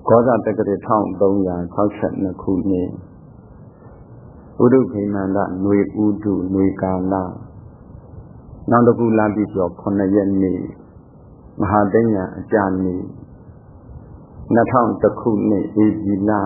ကောဇတက္ကရာ1362ခုနှစ်ဥဒုခိမန္တຫນွေဥဒုຫນွေကာလနောက်တစ်ခုလပြည့်ကျော်9ရက်နေ့မဟာသိဉ္ဇာအကြနေ့2001ခုနှစ်ဧပြီလ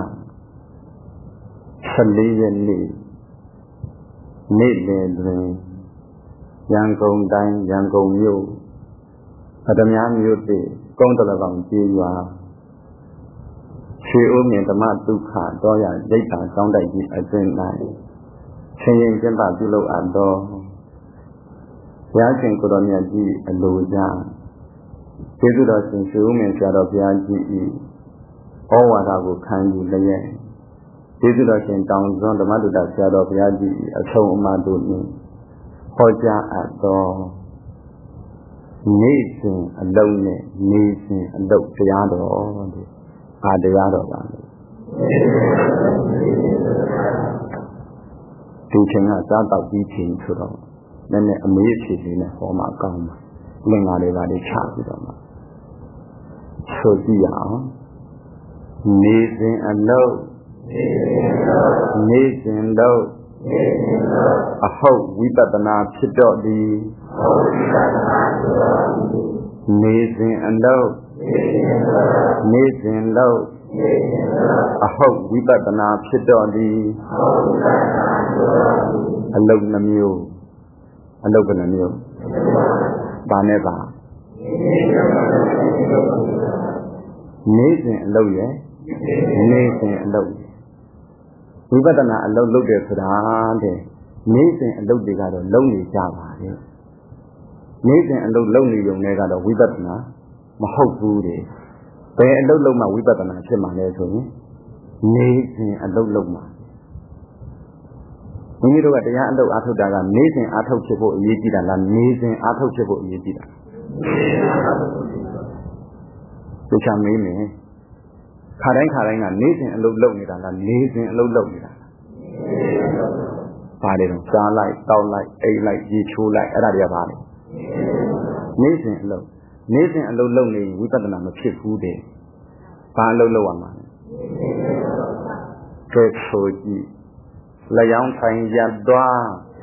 14ရက်နေ့နေ့လယ်တွင်ရန်ကုန်တိုင်းရန်ကုန်မြို့အဓမြမြို့တိကုန်းတလကောင်ကျေးရွာရွှေအိုးမြင့်ဓမ္မဒုက္ခတော်ရရိတ်တာကျောင်းတိုက်ကြီးအတွင်း၌ဆင်းရဲကျင့်ပပြုလုပ်အပ်သောဘုရားရှင်ကိုတော်မြတ်ကြီးအလိုကြကျေးဇူးတော်ရှင်ရွှေအိုးမြင့်ဆရာတော်ဘုရားကြီး၏ဩဝါဒကိုခံယူလျက်ကျေးဇူးတော်ရှင်တောင်စွန်းဓမ္မဒုတဆရာတော်ဘုရားကြီး၏အဆုံးအမတို့နှင့်ဟောကြားအပ်သောနေ့စဉ်အလုံးနဲ့နေ့စဉ်အလုပ်တရားတော်တရားတော်ပါလို့ဒီချိန်ကစားတော့ပြီးချိန်ဆိုတော့နည်းနည်းအမေးအဖြေလေးနဲ့ဟောမှကောင်းမှာလင်္ကာတွေပါလေးချပြီးတော့မှဆိုကြည့်ရအောင်နေ့စဉ်အလုပ်နေ့စဉ်လုပ်အဟုတ်ဝိပဿနာဖြစ်တော့သည်နေ့စဉ်အလုပ်နေ့စဉ်လုပ်အဟုတ်ဝိပဿနာဖြစ်တော့သည်အလုပ်နှမျိုးအလုပ်ဘယ်နှမျိုးဘာနဲ့ပါနေ့စဉ်အလုပ်ရဲ့နေ့စဉ်အလုပ်ဝိပဿနာအလုပ်လုပ်တယ်ဆိုတာတဲ့နေ့စဉ်အလုပ်တွေကတော့လုပ်နေကြပါတယ်နေ့စဉ်အလုပ်လုပ်နေုံနဲ့ကတော့ဝိပဿနာမဟုတ်ဘူးတဲ့ဘယ်အလုပ်လုပ်မှဝိပဿနာဖြစ်မှာလဲဆိုရင်နေ့စဉ်အလုပ်လုပ်မှာမိမိတို့ကတရားအလုပ်အားထုတ်တာကနေ့စဉ်အားထုတ်ဖြစ်ဖို့အရေးကြီးတာလားနေ့စဉ်အားထုတ်ဖြစ်ဖို့အရေးကြီးတာဒီချမ်းမင်းနဲ့ခါတိုင်းကနေ့စဉ်အလုပ်လုပ်နေတာလားနေ့စဉ်အလုပ်လုပ်နေတာပါတယ်တော့စားလိုက်တောက်လိုက်အိပ်လိုက်ရေချိုးလိုက်အဲ့ဒါတွေကပါလေနေ့စဉ်အလုပ်လုပ်နေဝိပဿနာမဖြစ်ဘူးတဲ့ဘာအလုပ်လုပ်ရမှာလဲကဲဆိုကြည့်လျောင်းထိုင်ရသွား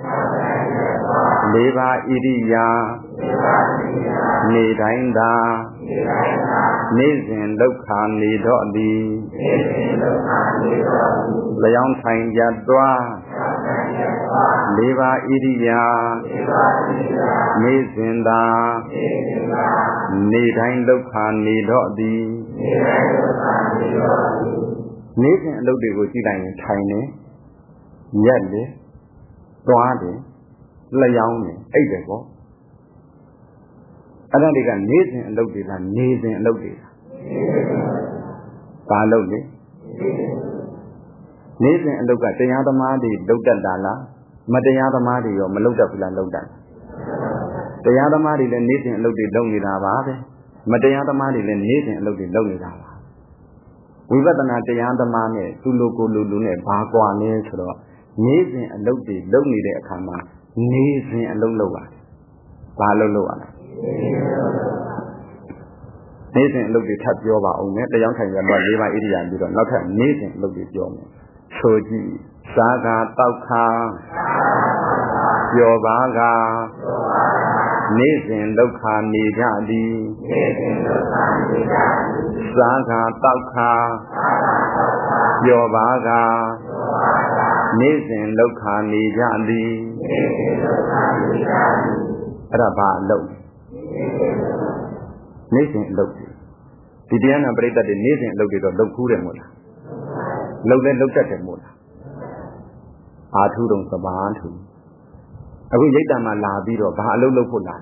လေးပါးဣရိယာနေတိုင်းသာနေ့စဉ်ဒုက္ခနေတော့သည်လျောင်းထိုင်ရသွားလေးပါးဣရိယာနေ့စဉ်သာနေတိုင်းဒုက္ခနေတော့သည်နေ့စဉ်အလုပ်တွေကိုကြည့်လိုက်ရင်ထိုင်နေရက်လေသွားတယ်လျောင်းတယ်အိပ်တယ်ပေါ့အဲ့ဒါတွေကနေ့စဉ်အလုပ်တွေလားနေစဉ်အလုပ်တွေလားဘာလုပ်လဲနေ့စဉ်အလုပ်ကတရားသမားတွေလုပ်တတ်တာလားမတရားသမားတွေရောမလုပ်တတ်ဘူးလားလုပ်တတ်တရားသမားတွေလည်းနေ့စဉ်အလုပ်တွေလုပ်နေတာပါပဲမတရားသမားတွေလည်းနေ့စဉ်အလုပ်တွေလုပ်နေတာပါဝိပဿနာတရားသမားနဲ့သူလိုကိုလူနဲ့ဘာကွာလဲဆိုတော့နေ့စဉ်အလုပ်တွေလုပ်နေတဲ့အခါမှာနေ့စဉ်အလုပ်လုပ်ရတယ်ဘာလုပ်ရလဲနေ့စဉ်အလုပ်တွေထပ်ပြောပါအောင်နဲ့တရားထိုင်ရတော့၄ပါးဣရိယာပြီးတော့နောက်ထပ်နေ့စဉ်အလုပ်တွေပြောမယ်ဆိုကြည့်စားကာတောက်ခါပြောပါကနေ့စဉ်ဒုက္ခနေကြသည်စားကာတောက်ခါပြောပါကနေ့စဉ်ဒုက္ခနေကြသည်အဲ့ဒါဘာအလုပ်နေ့စဉ်အလုပ်ဒီတရားနာပရိသတ်တွေနေ့စဉ်အလုပ်တွေတော့လုပ်ခူးတယ်မို့လားလုပ်လဲလုပ်တတ်တယ်မို့လားအာထုတုံသဘာထူအခုရိတ်တံမှာလာပြီးတော့ဘာအလုပ်လုပ်ဖို့လာ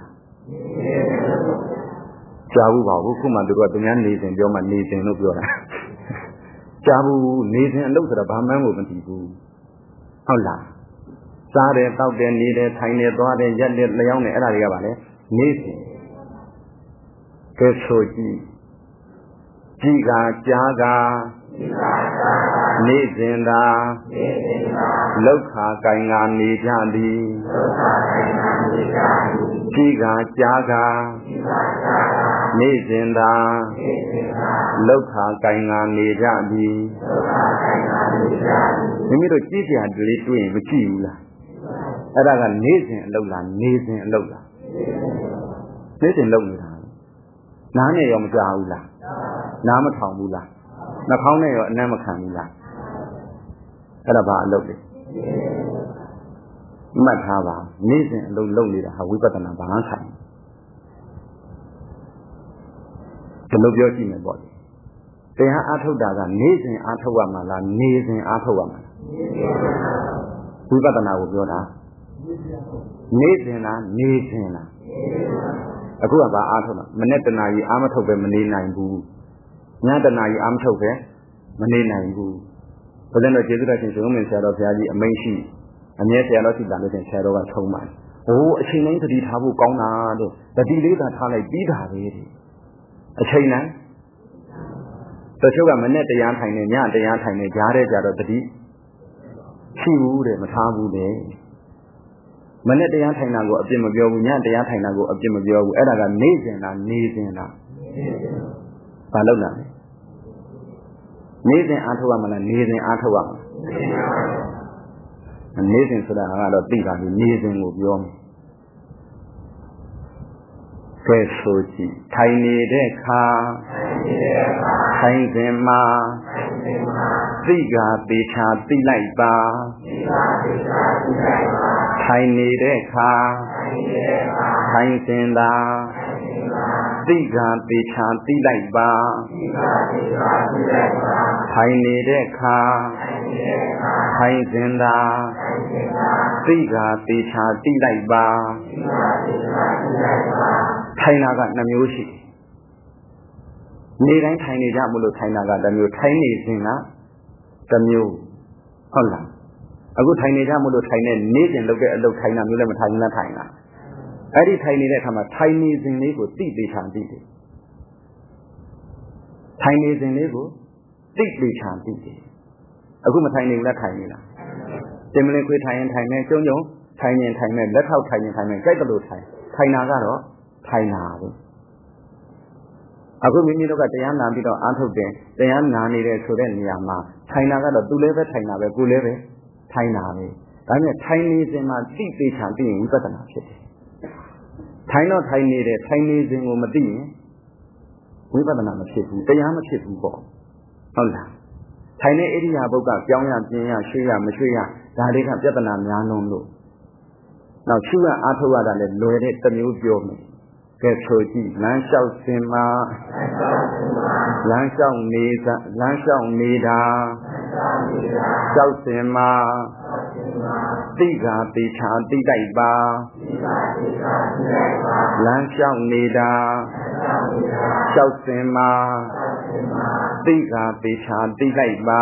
ကြားဘူးပါဘူးခုမှသူတို့ကသူများနေစဉ်ပြောမှနေစဉ်လို့ပြောတာကြားဘူးနေစဉ်အလုပ်ဆိုတာဘာမှန်းကိုမသိဘူးဟုတ်လားစားတယ်တောက်တယ်နေတယ်ထိုင်တယ်သွားတယ်ရက်တယ်လျောင်းတယ်အဲ့ဒါတွေကပါလေနေစဉ်ကဲဆိုကြည့်ကြည်ကကြားကနေ့စဉ်သာလောက်ခာကိုင်ကနေကြသည် Chiga Jaga Nizinda Lokha Kainga Nijadi Nimido Chiga Dili Vichila Adaga Nizin Lola Nizin Lola Nizin Lola Nane Yom Jaula Nama Tambula Nakone Namakamila Adaba Lola Matava Nizin Loli Hawipatana Bansa The Lobioki my body. They are Atodaga, Nizin Atawamala, Nizin Atawamala. Who got an hour? Nizina, Nizina. A good about Atoma, Manetana, Amatobe, Manina, Boo. Natana, Amtobe, Manina, Boo. But then the Jesuit in Roman said of the Amashi, and yet they are not done in shadow at home. Oh, she named the Tabu Gona, the delay that Hale beat her. A China the sugar manet the young time, the young time, the Jared out of the deep. She would a Matabu day. Manet the young time go up Jim of your Yan, the young time go up Jim of your Edaga Nazin and Nazina. Palona Nazin Antawam and Nazin Antawam. And Nazin so that I don't think I'm Nazin of your Soji, Tiny Deka, Tainzema, Ziga, Bicha, Bilaiba, Tiny Deka, Tainzenda, Ziga, Bicha, Bilaiba, Tiny Deka, Tainzenda, Ziga, Bicha, Bilaiba. China got Namushi. Needing tiny Jamulu China got the new tiny Zina, the new Holland. A good tiny Jamulu China needing look at low China, Mulam China. Any tiny that come a tiny Zinigo, deeply chanted. Tiny Zinigo, deeply chanted. A good tiny la tiny. Similarly, tiny, tiny, tiny, let out tiny, get the low time. China got China. A good minute of the Yana bit of Antobe, the Yana needed to then Yama. China got a 2 level China, a good level China. I mean, Chinese in my deeply chanting with an city. China needed Chinese in Umadi. We got another ship, the Yama ship ball. Hola. China area Boga, Pyongyang, Shia, Mashia, Daleka, Japan, Yanon. Now, Shua Atoa that loaded the new building. Get Soji, Lanshao Sima, Lanshao Nida, Shao Sima, Diga, Bicha, Digaiba, Lanshao Nida, Shao Sima, Diga, Bicha, Digaiba,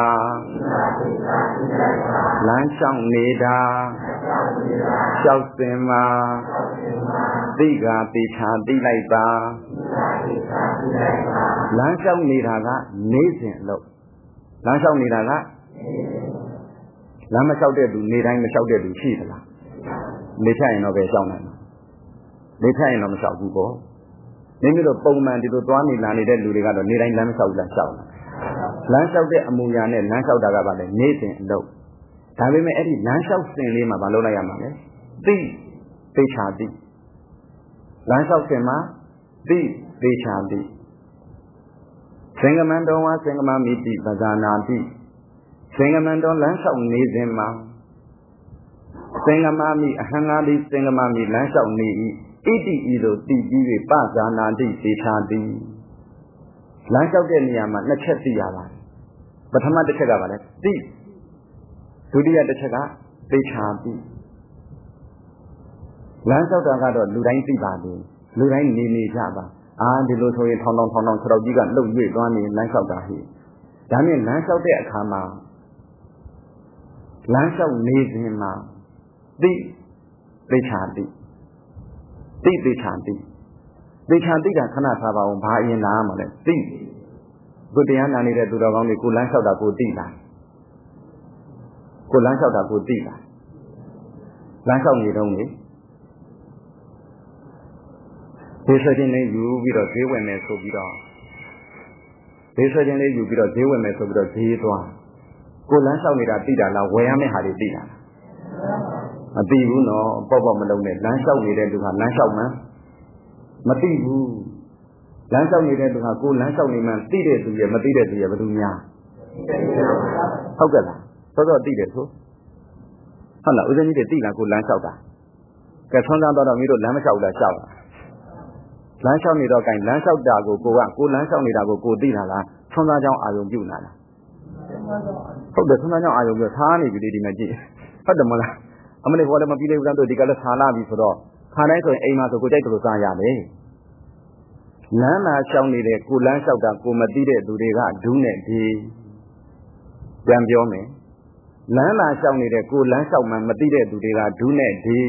Lanshao Nida, Shao Sima, Diga, Bicha, Digaiba, Lanshao Nida, Nazin low. Lanshao Nida, Lama shouted to Nidang shouted to Shila. Nitain of a shaman. Nitain of a shabuko. Name of Bowman did the Twani Lani that Ludiga, Nidang Lansau that shout. Lanshao de Amuyane, Lansau Dagaba, Nathan low. Tavime Eddie Lanshao Sinima Balona Yamane. Bicha. Lansau Sema, Bicha. Singamando was Singamami, Bazana. Singamando Lansau Nizima. Singamami, Hangadi, Singamami, Lansau Ni, Ido, Di, Bazana, Di, Lansau Deniama, Nacheti Yava. But I'm not the Chagava, Di. Tudia the Chaga, Bicha. Lansau Dagado, Ludain Tibadi, Ludain Nini Java, and the Lutoy Tonon, Crowdiga, Lu, Gani, Lansau Dahi. Daniel Lansau de Akama. Lansau Nizima, Bicha. Bicha Kanatava, Bai and Amale, Good Diana needed to the only good Lansau da Budila. Good Lansau da Budila. Lansau need only. ဘေးဆွဲခြင်းလေးယူပြီးတော့ဈေးဝင်မယ်ဆိုပြီးတော့ဘေးဆွဲခြင်းလေးယူပြီးတော့ဈေးဝင်မယ်ဆိုပြီးတော့ဈေးသွားကိုလမ်းလျှောက်နေတာသိတာလားဝယ်ရမယ့်ဟာတွေသိတာမသိဘူးနော်ပေါ့ပေါ့မလုံးနဲ့လမ်းလျှောက်နေတဲ့သူကလမ်းလျှောက်မှန်းမသိဘူးလမ်းလျှောက်နေတဲ့သူကကိုလမ်းလျှောက်နေမှသိတဲ့သူရဲ့မသိတဲ့သူရဲ့ဘယ်သူများဟုတ်ကဲ့လားသောသောသိတယ်ဆိုဟုတ်လားဦးဇင်းကြီးတွေသိလားကိုလမ်းလျှောက်တာကဲဆွမ်းသားတော့မင်းတို့လမ်းမလျှောက်လားလျှောက်တာလမ်းလျှောက်နေတော့ gain လမ်းလျှောက်တာကိုကိုလမ်းလျှောက်နေတာကိုသိတာလားဆွမ်းသားကြောင်းအာယုံပြုတ်လာလားဟုတ်တယ်ဆွမ်းသားကြောင်းအာယုံပြုတ်ထားနေပြီဒီမှာကြည့်ဟုတ်တယ်မလားအမလေးဘောလည်းမပြီးသေးဘူးလားတို့ဒီကလည်းထားလာပြီဆိုတော့ခါတိုင်းဆိုရင်အိမ်မှာဆိုကိုကြိုက်တယ်လို့စားရတယ်လမ်းမှာရှောင်းနေတဲ့ကိုလမ်းလျှောက်တာကိုမသိတဲ့သူတွေကဒူးနဲ့ဒီပြန်ပြောမယ်လမ်းမှာရှောင်းနေတဲ့ကိုလမ်းလျှောက်မှမသိတဲ့သူတွေကဒူးနဲ့ဒီ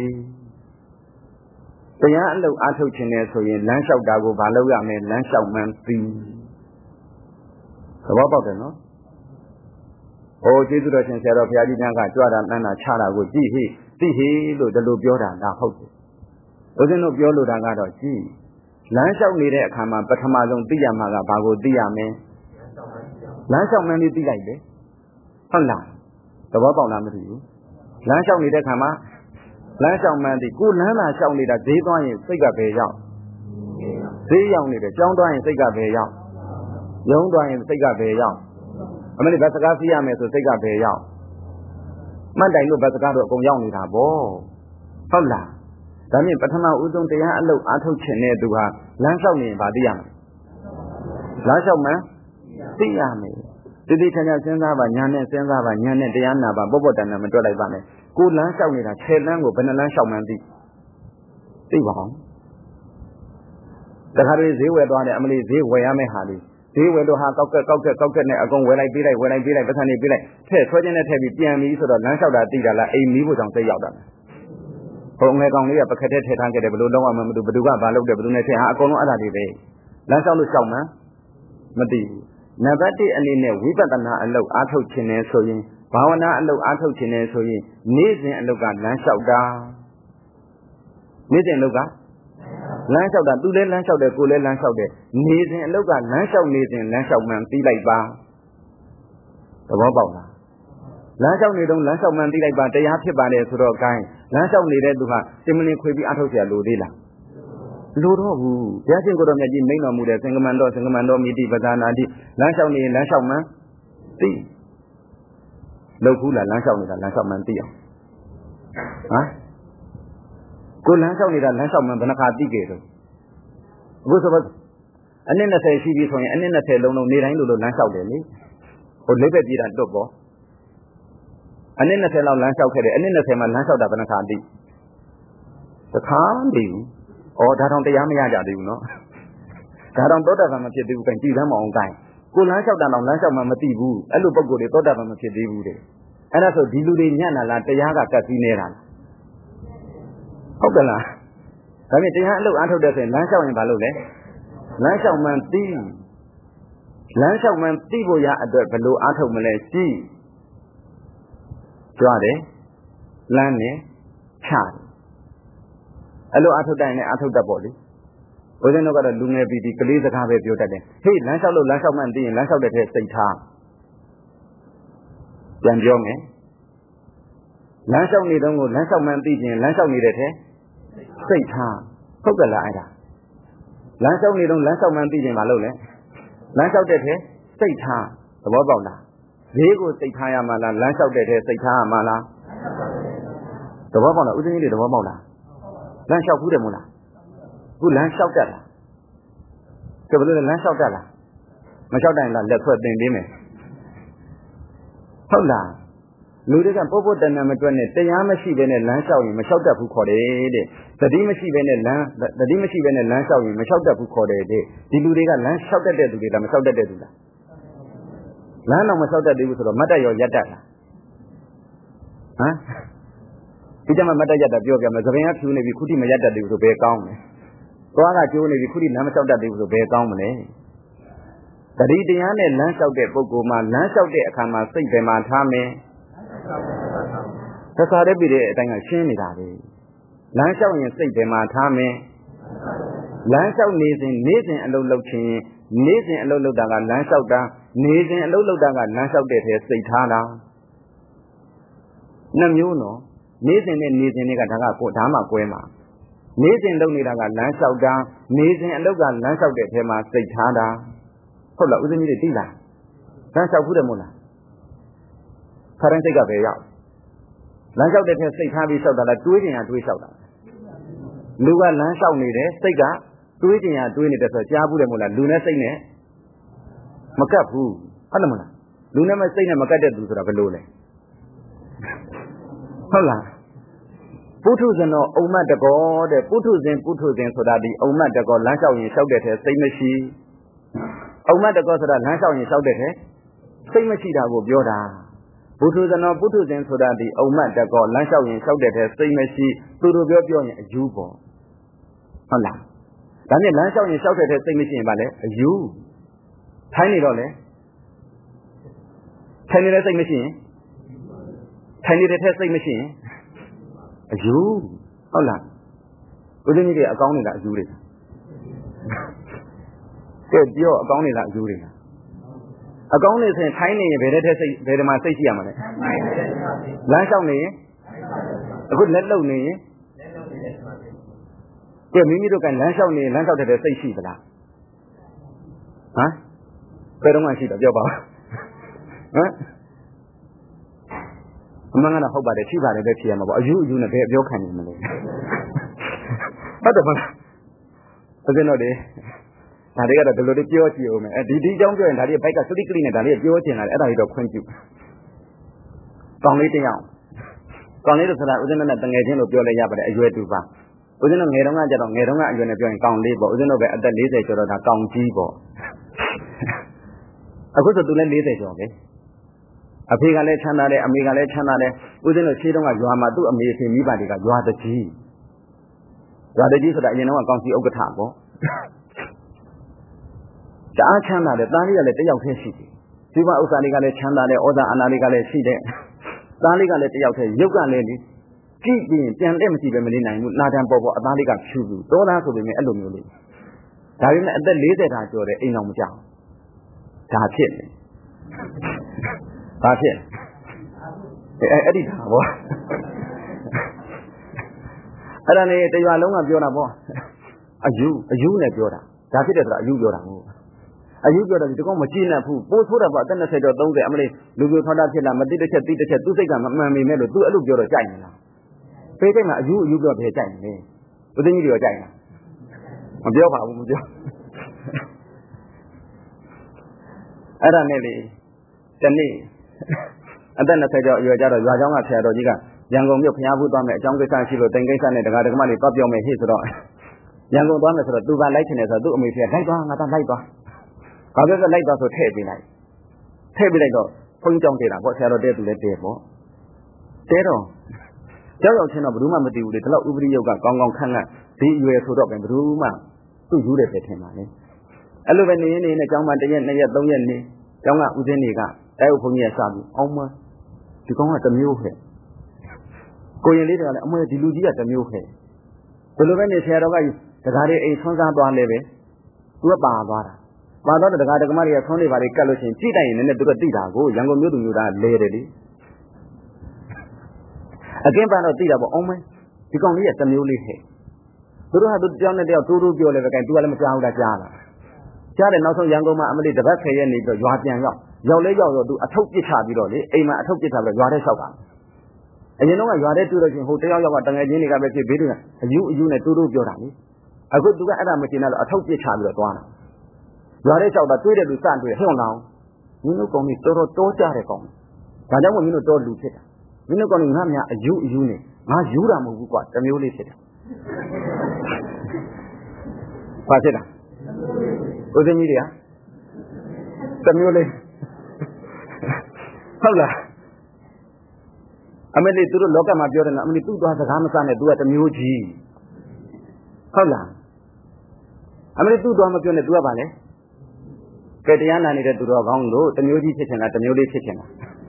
တရားအလုပ်အားထုတ်ခြင်းနဲ့ဆိုရင်လမ်းလျှောက်တာကိုမလုပ်ရမယ်လမ်းလျှောက်မှန်ပြီးသဘောပေါက်တယ်နော်ဟိုကျေးဇူးတော်ရှင်ဆရာတော်ဘုရားကြီးများကကြွတာတန်းတာချတာကိုကြည့်ဟိသိဟိလို့ဒီလိုပြောတာဒါဟုတ်တယ်ဦးဇင်းတို့ပြောလို့တာကတော့ကြည့်လမ်းလျှောက်နေတဲ့အခါမှာပထမဆုံးသိရမှာကဘာကိုသိရမလဲလမ်းလျှောက်မှန်းလေးသိလိုက်တယ်ဟုတ်လားသဘောပေါက်လားမသိဘူးလမ်းလျှောက်နေတဲ့အခါမှာလမ်းလျှောက်မှန်းသိကိုလမ်းသာလျှောက်နေတာဈေးသွားရင်စိတ်ကဘယ်ရောက်ဈေးရောက်နေတယ်ကြောင်းသွားရင်စိတ်ကဘယ်ရောက်ရုံးသွားရင်စိတ်ကဘယ်ရောက်အမလေးဘတ်စကားစီးရမယ်ဆိုစိတ်ကဘယ်ရောက်မှတ်တိုင်လို့ဘတ်စကားတော့အကုန်ရောက်နေတာဗောဟုတ်လားဒါမြင်ပထမဦးဆုံးတရားအလုပ်အားထုတ်ခြင်းနဲ့သူဟာလမ်းလျှောက်နေရင်ဗာသိရမယ်လမ်းလျှောက်မှန်းသိရမယ်တိတိကျကျစဉ်းစားပါညာနဲ့စဉ်းစားပါညာနဲ့တရားနာပါပေါ့ပေါ့တန်တန်မတွက်လိုက်ပါနဲ့ကိုလမ်းလျှောက်နေတာ10လမ်းကိုဘယ်နှလမ်းလျှောက်မှန်းသိပါအောင်တခါတည်းဈေးဝယ်သွားတယ်အမလေးဈေးဝယ်ရမယ့်ဟာလေးဈေးဝယ်လို့ဟာကောက်ကက်နဲ့အကုန်ဝယ်လိုက်ပေးလိုက်ပတ်စံနေပေးလိုက်ထည့်ဆွဲခြင်းနဲ့ထည့်ပြီးပြန်ပြီးဆိုတော့လမ်းလျှောက်တာသိတာလားအိမ်မီးဖို့ကြောင့်စိတ်ရောက်တာဟိုငယ်ကောင်လေးကပကက်တဲ့ထည့်ထားခဲ့တယ်ဘယ်လိုလုံးဝမှမသိဘူးဘယ်သူကဘာလုပ်တယ်ဘယ်သူနဲ့ထည့်ဟာအကုန်လုံးအဲ့ဒါတွေပဲလမ်းလျှောက်လို့လျှောက်မှန်းမသိဘူးနံပါတ်1အနေနဲ့ဝိပဿနာအလုပ်အားထုတ်ခြင်းနဲ့ဆိုရင်ဘာဝနာအလုပ်အားထုတ်ခြင်းနဲ့ဆိုရင်နေ့စဉ်အလုပ်ကလမ်းလျှောက်တာနေ့စဉ်အလုပ်ကလမ်းလျှောက်တာသူလည်းလမ်းလျှောက်တယ်ကိုလည်းလမ်းလျှောက်တယ်နေစဉ်အလုပ်ကလမ်းလျှောက်နေစဉ်လမ်းလျှောက်မှန်ပြီးလိုက်ပါသဘောပေါက်လားလမ်းလျှောက်နေတော့လမ်းလျှောက်မှန်ပြီးလိုက်ပါတရားဖြစ်ပါလေဆိုတော့ gain လမ်းလျှောက်နေတဲ့သူဟာတင်မလင်ခွေပြီးအထုတ်เสียလို့သေးလားလိုတော့ဘူးဘုရားရှင်ကိုတော်မြတ်ကြီးမိန့်တော်မူတဲ့သင်္ကမန္တောမိတိပဇာနာတိလမ်းလျှောက်နေရင်လမ်းလျှောက်မှန်သိလောက်ဘူးလားလမ်းလျှောက်နေတာလမ်းလျှောက်မှန်သိအောင်ဟမ်ကိုလမ်းလျှောက်နေတာလမ်းလျှောက်မှန်ဘယ်နှခါသိကြတော့အခုဆိုတော့အနည်း20ရှိပြီဆိုရင်အနည်း20လုံးလုံးနေတိုင်းလိုလိုလမ်းလျှောက်တယ်လေဟိုလေးပဲပြေးတာတွတ်ပေါ့အနည်း20လောက်လမ်းလျှောက်ခဲ့တယ်အနည်း20မှာလမ်းလျှောက်တာဘယ်နှခါသိတခါမသိဘူးဩဒါတောင်တရားမရကြသေးဘူးနော်ဒါတောင်သောတာပန်မဖြစ်သေးဘူးခင်ကြည်စမ်းမအောင်ကိုင်းကိုလမ်းလျှောက်တာတော့လမ်းလျှောက်မှမသိဘူးအဲ့လိုပုံကိုယ်တွေသောတာပန်မဖြစ်သေးဘူးတဲ့အဲ့ဒါဆိုဒီလူတွေညံ့လာလားတရားကကတ်ပြီးနေတာဟုတ်ကလားဒါပေမဲ့တရားအလုပ်အားထုတ်တဲ့ဆိုရင်လမ်းလျှောက်ရင်ဘာလုပ်လဲလမ်းလျှောက်မှန်သိလမ်းလျှောက်မှန်သိဖို့ရအတွက်ဘယ်လိုအားထုတ်မလဲရှိကြွားတယ်လမ်းနဲ့ချတယ်အဲ့လိုအားထုတ်တိုင်းနဲ့အားထုတ်တတ်ပေါ့လေဘုရားတို့ကတော့လူငယ်ပြီးဒီကလေးစကားပဲပြောတတ်တယ်ဟေးလမ်းလျှောက်လို့လမ်းလျှောက်မှန်သိရင်လမ်းလျှောက်တဲ့ထဲစိတ်ထားပြန်ပြောမယ်လမ်းလျှောက်နေတော့ကိုလမ်းလျှောက်မှန်သိခြင်းလမ်းလျှောက်နေတဲ့ထဲစိတ်ထားဟုတ်ကလားအဲ့ဒါလမ်းလျှောက်နေတော့လမ်းလျှောက်မှန်သိခြင်းမလုပ်လဲလမ်းလျှောက်တဲ့ထဲစိတ်ထားသဘောပေါက်လားဈေးကိုစိတ်ထားရမှာလားလမ်းလျှောက်တဲ့ထဲစိတ်ထားရမှာလားသဘောပေါက်လားဦးဇင်းကြီးတွေသဘောပေါက်လားလမ်းလျှောက်ဘူးတယ်မို့လားခုလမ်းလျှောက်တတ်လားကျဘယ်လိုလဲလမ်းလျှောက်တတ်လားမလျှောက်တိုင်းလားလက်ဆွဲတင်ပေးမယ်ဟုတ်လားလူတွေကပုတ်ပုတ်တန်တန်မတွက်နဲ့တရားမရှိဘဲနဲ့လမ်းလျှောက်ရင်မလျှောက်တတ်ဘူးခေါ်တယ်တဲ့သတိမရှိဘဲနဲ့လမ်းလျှောက်ရင်မလျှောက်တတ်ဘူးခေါ်တယ်တဲ့ဒီလူတွေကလမ်းလျှောက်တတ်တဲ့သူတွေလားမလျှောက်တတ်တဲ့သူလားလမ်းတော့မလျှောက်တတ်သေးဘူးဆိုတော့မတ်တက်ရောရက်တက်လားဟမ်ဒီကြမှာမတ်တက်ရက်တာပြောပြမယ်သဘင်ကဖြူနေပြီခုထိမရက်တတ်သေးဘူးဆိုဘယ်ကောင်းလဲသွားကကျိုးနေပြီခုထိလမ်းမလျှောက်တတ်သေးဘူးဆိုဘယ်ကောင်းမလဲတတိတရားနဲ့လမ်းလျှောက်တဲ့ပုဂ္ဂိုလ်မှာလမ်းလျှောက်တဲ့အခါမှာစိတ်ပဲမှာထားမယ်သစ္စာတဲ့ပြည်တဲ့အတိုင်းကရှင်းနေတာပဲလမ်းလျှောက်ရင်စိတ်ပဲမှာထားမယ်လမ်းလျှောက်နေစဉ်အလုပ်လုပ်ခြင်းနေစဉ်အလုပ်လုပ်တာကလမ်းလျှောက်တာနေစဉ်အလုပ်လုပ်တာကလမ်းလျှောက်တဲ့ထဲစိတ်ထားတာနှစ်မျိုးနော်နေစဉ်နဲ့နေစဉ်တွေကဒါမှကွဲမှာနေစဉ်လုပ်နေတာကလမ်းလျှောက်တာနေစဉ်အလုပ်ကလမ်းလျှောက်တဲ့ထဲမှာစိတ်ထားတာဟုတ်လားဦးဇင်းကြီးတွေသိလားလမ်းလျှောက်ဘူးတယ်မို့လားခါတိုင်းစိတ်ကပဲရောက်လမ်းလျှောက်တဲ့ထဲစိတ်ထားပြီးလျှောက်တာလားတွေးခြင်းရတွေးလျှောက်တာလူကလမ်းလျှောက်နေတယ်စိတ်ကတွေးခြင်းရတွေးနေတယ်ဆိုကြားဘူးတယ်မို့လားလူနဲ့စိတ်နဲ့မကပ်ဘူးဟုတ်တယ်မို့လားလူနဲ့မစိတ်နဲ့မကပ်တဲ့သူဆိုတာဘယ်လိုလဲဟုတ်လားပုထုဇဉ်တော်အုံမတ်တကောတဲ့ပုထုဇဉ်ဆိုတာဒီအုံမတ်တကောလမ်းလျှောက်ရင်လျှောက်တဲ့ထဲစိတ်မရှိအုံမတ်တကောဆိုတာလမ်းလျှောက်ရင်လျှောက်တဲ့ထဲစိတ်မရှိတာကိုပြောတာပုထုဇဉ်ဆိုတာဒီအုံမတ်တကောလမ်းလျှောက်ရင်လျှောက်တဲ့ထဲစိတ်မရှိသူတို့ပြောရင်အယူပေါ့ဟုတ်လားဒါနဲ့လမ်းလျှောက်ရင်လျှောက်တဲ့ထဲစိတ်မရှိရင်ဗာလဲအယူထိုင်းနေတော့လေထိုင်းနေတဲ့စိတ်မရှိရင်ထိုင်းနေတဲ့ထဲစိတ်မရှိရင်အယူဟုတ်လားဦးဇင်းကြီးတွေအကောင်းနေလားအယူတွေကဲပြောအကောင်းနေလားအယူတွေကအကောင်းနေဆိုရင်ထိုင်းနေရင်ဘယ်တဲ့စိတ်ဘယ်မှာစိတ်ရှိရမှာလဲလမ်းလျှောက်နေရင်အခုလက်လုံနေရင်ကဲမိမိတို့ကလမ်းလျှောက်နေလမ်းလျှောက်တဲ့စိတ်ရှိသလားဟမ်ဘယ်တော့မှရှိတော့ပြောပါဟမ်အမှန်ကတော့ဟုတ်ပါတယ်ရှိပါတယ်ပဲဖြစ်ရမှာပေါ့အယူနဲ့ဘယ်ပြောခံနေမလဲဟုတ်တယ်မလားဦးဇင်းတို့တွေဒါတွေကတော့ဒီလိုတွေပြောကြည့်အောင်မယ်ဒီအကြောင်းပြောရင်ဒါတွေဘိုက်ကစတိကလိနဲ့ဒါတွေပြောချင်တာလေအဲ့ဒါတွေတော့ခွင့်ပြုကောင်းလေးတယောက်ကောင်းလေးတို့ဆိုတာဦးဇင်းတို့နဲ့တငယ်ချင်းလို့ပြောလဲရပါတယ်အရွယ်တူပါဦးဇင်းတို့ငယ်တုန်းကကြတော့ငယ်တုန်းကအရွယ်နဲ့ပြောရင်ကောင်းလေးပေါ့ဦးဇင်းတို့ပဲအသက်40ကျော်တော့ဒါကောင်းကြီးပေါ့အခုဆိုသူလည်း40ကျော်ပဲအဖေကလည်းချမ်းသာတယ်အမေကလည်းချမ်းသာတယ်ဦးဇင်းတို့ရှေးတုန်းကရွာမှာသူ့အမေအဖေမိဘတွေကရွာတကြီးဆိုတာအရင်တုန်းကကောင်းကြီးဥက္ကဋ္ဌပေါ့တအားချမ်းသာတယ်သားလေးကလည်းတယောက်တည်းရှိတယ်ဒီမှာဥစ္စာလေးကလည်းချမ်းသာတယ်ဩဇာအာဏာလေးကလည်းရှိတယ်သားလေးကလည်းတယောက်တည်းရုပ်ကလည်းလေကြည့်ပြီးပြန်လက်မရှိပဲမနေနိုင်ဘူးနာတန်ပေါ်အသားလေးကဖြူဘူးတောသားဆိုပေမဲ့အဲ့လိုမျိုးလေးဒါပေမဲ့အသက်40တာကျော်တယ်အိမ်အောင်မကြောက်ဒါဖြစ်နေဘာဖြစ်အဲ့ဒီဒါပေါ့အဲ့ဒါနဲ့တရွာလုံးကပြောတာပေါ့အယူနဲ့ပြောတာဒါဖြစ်တယ်ဆိုတာအယူပြောတာဟုတ်အယူပြောတယ်ဒီကောင်မကြည့်နဲ့ဘူးပိုးဆိုးတာပေါ့အသက်20ကျော်30အမလေးလူပြိုထောက်တာဖြစ်လာမတိတစ်ချက်သူစိတ်ကမမှန်မိမဲ့လို့သူအဲ့လိုပြောတော့ကြိုက်နေလားဖေးကိတ်မှာအယူပြောတယ်ကြိုက်နေလေဦးသိန်းကြီးတွေကြိုက်လားမပြောပါဘူးမပြောအဲ့ဒါနဲ့လေတနေ့အသက်20ကျော်အရွယ်ကြတော့ရွာเจ้าကဆရာတော်ကြီးကရန်ကုန်မြို့ဖျားဘူးသွားမယ်အကြောင်းကိစ္စရှိလို့တင်ကိစ္စနဲ့ဒကာဒကမတွေတော့ပြောမယ်ဟိဆိုတော့ရန်ကုန်သွားမယ်ဆိုတော့သူကလိုက်ချင်တယ်ဆိုတော့သူ့အမေဖေကလိုက်သွားငါသားလိုက်သွားဘာဖြစ်လို့လိုက်သွားဆိုထည့်ပေးလိုက်တော့ဘုန်းကြီးကြောင့်တည်တာပေါ့ဆရာတော်တဲ့သူလည်းတည်ပေါ့တဲတော့ရောက်ချင်းတော့ဘယ်သူမှမသိဘူးလေဒီလောက်ဥပရိယုတ်ကကောင်းကောင်းခန့်ခန့်ဒီအရွယ်ဆိုတော့ပဲဘယ်သူမှသူ့ယူတယ်ပဲထင်ပါလေအဲ့လိုပဲနေရင်အကြောင်းမှ1ရက်2ရက်3ရက်နေကျောင်းကဦးဇင်းတွေကတိုက်ဘုန်းကြီးရစပြီအောင်မဒီကောင်ကတစ်မျိုးခဲ့ကိုရင်လေးတွေကလည်းအမွေဒီလူကြီးကတစ်မျိုးခဲ့ဘယ်လိုပဲနေဆရာတော်ကဒကာတွေအိမ်ဆွမ်းစားသွားလဲပဲသူကပါသွားတာဒကာဒကမတွေကဆွမ်းနေပါလေကတ်လို့ရှိရင်ကြည့်တိုင်းရင်လည်းသူကတိတာကိုရန်ကုန်မြို့သူမျိုးသားလဲတယ်လေအကင်းပန်းတော့တိတာပေါ့အောင်မဒီကောင်လေးကတစ်မျိုးလေးခဲ့သူတို့ကသူတယောက်နဲ့တယောက်တူတူပြောလဲပဲကဲသူကလည်းမကြောက်ဘူးလားကြားတယ်နောက်ဆုံးရန်ကုန်မှာအမလေးတပတ်10ရက်နေပြီးရွာပြန်ရောက်လဲရောက်တော့သူအထုပ်ပစ်ချပြီးတော့လေအိမ်မှာအထုပ်ပစ်ချပြီးတော့ရွာထဲလျှောက်တာအရင်တော့ကရွာထဲတွေ့လို့ချင်းဟိုတယောက်ကတငယ်ချင်းတွေကပဲဖြစ်ဘေးတွေကအယူနဲ့တူတူပြောတာလေအခုသူကအဲ့ဒါမရှင်းတော့အထုပ်ပစ်ချပြီးတော့သွားတာရွာထဲလျှောက်တာတွေ့တဲ့လူစတွေ့ဟွန်းလောင်းမင်းတို့ကောင်ကြီးတော်တော်ကြတဲ့ကောင်ဒါကြောင့်မို့မင်းတို့တော်လူဖြစ်တာမင်းတို့ကောင်ကြီးငါများအယူနဲ့ငါယူတာမဟုတ်ဘူးကွာတမျိုးလေးဖြစ်တာဘာဖြစ်တာဦးဇင်းကြီးတွေကတမျိုးလေးဟုတ်လားအမေလေးသူတို့လောကမှာပြောတယ်နော်အမေလေးသူ့သွားစကားမစနဲ့သူကတမျိုးကြီးဟုတ်လားအမေလေးသူ့သွားမပြောနဲ့သူကဘာလဲကဲတရားနာနေတဲ့သူတော်ကောင်းလို့တမျိုးကြီးဖြစ်ချင်တာတမျိုးလေးဖြစ်ချင်တာ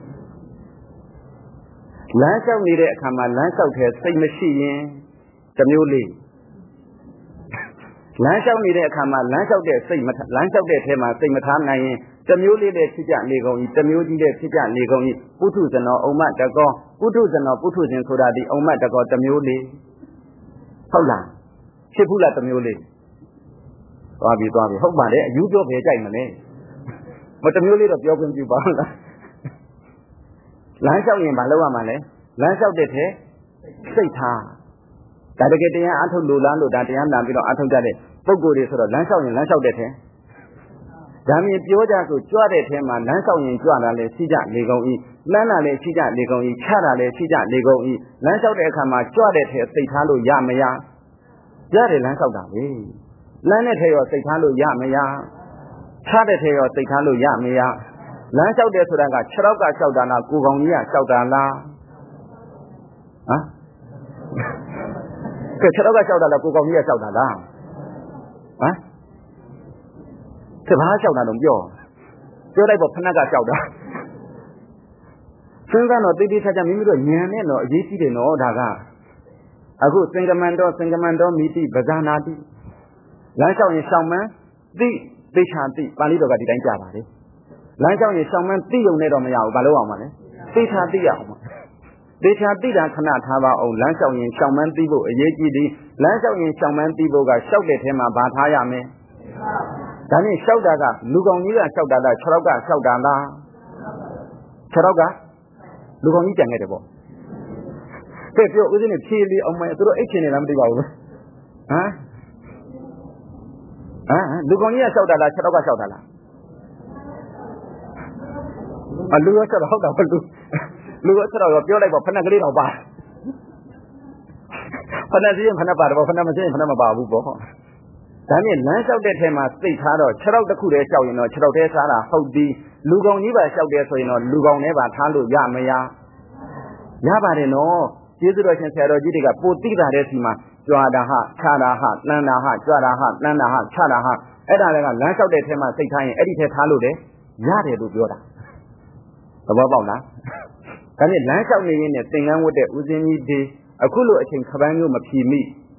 လမ်းလျှောက်နေတဲ့အခါမှာလမ်းလျှောက်တဲ့စိတ်မရှိရင်တမျိုးလေးလမ်းလျှောက်နေတဲ့အခါမှာလမ်းလျှောက်တဲ့စိတ်မလမ်းလျှောက်တဲ့ထဲမှာစိတ်မထားနိုင်ရင်တမျိုးလေးနဲ့ဖြစ်ကြနေကုန်၏တမျိုးကြီးနဲ့ဖြစ်ကြနေကုန်၏ပုထုဇဏောဥမ္မတကောပုထုဇဏောပုထုဇဉ်ဆိုတာဒီဥမ္မတကောတမျိုးလေးဟုတ်လားဖြစ်ဘူးလားတမျိုးလေးသွားပြီဟုတ်ပါတယ်အယူပြောပဲကြိုက်မလဲမတမျိုးလေးတော့ပြောခွင့်ပြုပါလားလမ်းလျှောက်ရင်မလုပ်ရမှာလဲလမ်းလျှောက်တဲ့ထဲစိတ်ထားဒါတကယ်တရားအထုတ်လို့လားလို့ဒါတရားနာပြီးတော့အထုတ်ကြတဲ့ပုဂ္ဂိုလ်တွေဆိုတော့လမ်းလျှောက်ရင်လမ်းလျှောက်တဲ့ထဲဒါမြင်ပြောကြဆိုကြွတဲ့ထဲမှာလမ်းလျှောက်ရင်ကြွတာလဲရှိကြနေကုန်၏လမ်းတာလဲရှိကြနေကုန်၏ချတာလဲရှိကြနေကုန်၏လမ်းလျှောက်တဲ့အခါမှာကြွတဲ့ထဲစိတ်ထားလို့ရမရရတယ်လမ်းလျှောက်တာပဲလမ်းတဲ့ထဲရောစိတ်ထားလို့ရမရချတဲ့ထဲရောစိတ်ထားလို့ရမရလမ်းလျှောက်တယ်ဆိုတာက6ရောက်ကလျှောက်တာလားကိုကောင်ကြီးကလျှောက်တာလားဟမ်ကဲ6ရောက်ကလျှောက်တာလားကိုကောင်ကြီးကလျှောက်တာလားဟမ်တဘာလျှောက်တာတော့ပြောလိုက်ပေါ့ဖဏကလျှောက်တာစဉ်းစားတော့တိတိကျကျမိမိတို့ဉာဏ်နဲ့တော့အရေးကြီးတယ်နော်ဒါကအခုစင်္ကမန္တောမိတိပဇာနာတိလမ်းလျှောက်ရင်ရှောင်းမှန်းသိသေချာသိပါဠိတော်ကဒီတိုင်းကြပါတယ်လမ်းလျှောက်ရင်ရှောင်းမှန်းသိုံနဲ့တော့မရဘူးဘာလို့အောင်မလဲသေချာသိရအောင်သေချာသိတာခဏထားပါအောင်လမ်းလျှောက်ရင်ရှောင်းမှန်းသိဖို့အရေးကြီးသည်လမ်းလျှောက်ရင်ရှောင်းမှန်းသိဖို့ကလျှောက်တဲ့ထဲမှာဘာထားရမလဲဒါနဲ့လျှောက်တာကလူကောင်ကြီးကလျှောက်တာလား6ရောက်ကလျှောက်တာလား6ရောက်ကလူကောင်ကြီးကြံခဲ့တယ်ပေါ့ကဲပြောဦးစင်းနဲ့ဖြေးလေးအောင်မယ်သူတို့အိတ်ချင်နေလားမသိပါဘူးဟမ်လူကောင်ကြီးကလျှောက်တာလား6ရောက်ကလျှောက်တာလားလူရော6ဟုတ်တာဘလူရော6ရောပြောလိုက်ပါဖဏကလေးတော့ပါဖဏစီရင်ဖဏပါတော့ဖဏမစင်းဖဏမပါဘူးပေါ့ဒါနဲ့လမ်းလျှောက်တဲ့ထဲမှာစိတ်ထားတော့6ရောက်တစ်ခုတည်းလျှောက်ရင်တော့6ရောက်တည်းထားတာဟုတ်ပြီလူကောင်ကြီးပါလျှောက်တယ်ဆိုရင်တော့လူကောင်ထဲပါထားလို့ရမရရပါတယ်နော်ကျေးဇူးတော်ရှင်ဆရာတော်ကြီးတွေကပိုသိတာတဲ့စီမှာကြွာတာဟခြာတာဟတန်းတာဟကြွာတာဟတန်းတာဟခြာတာဟအဲ့ဒါလည်းကလမ်းလျှောက်တဲ့ထဲမှာစိတ်ထားရင်အဲ့ဒီထဲထားလို့တယ်ရတယ်လို့ပြောတာသဘောပေါက်လားဒါနဲ့လမ်းလျှောက်နေရင်နဲ့သင်္ကန်းဝတ်တဲ့ဦးဇင်းကြီးဒီအခုလိုအချိန်ခပန်းမျိုးမဖြီမိ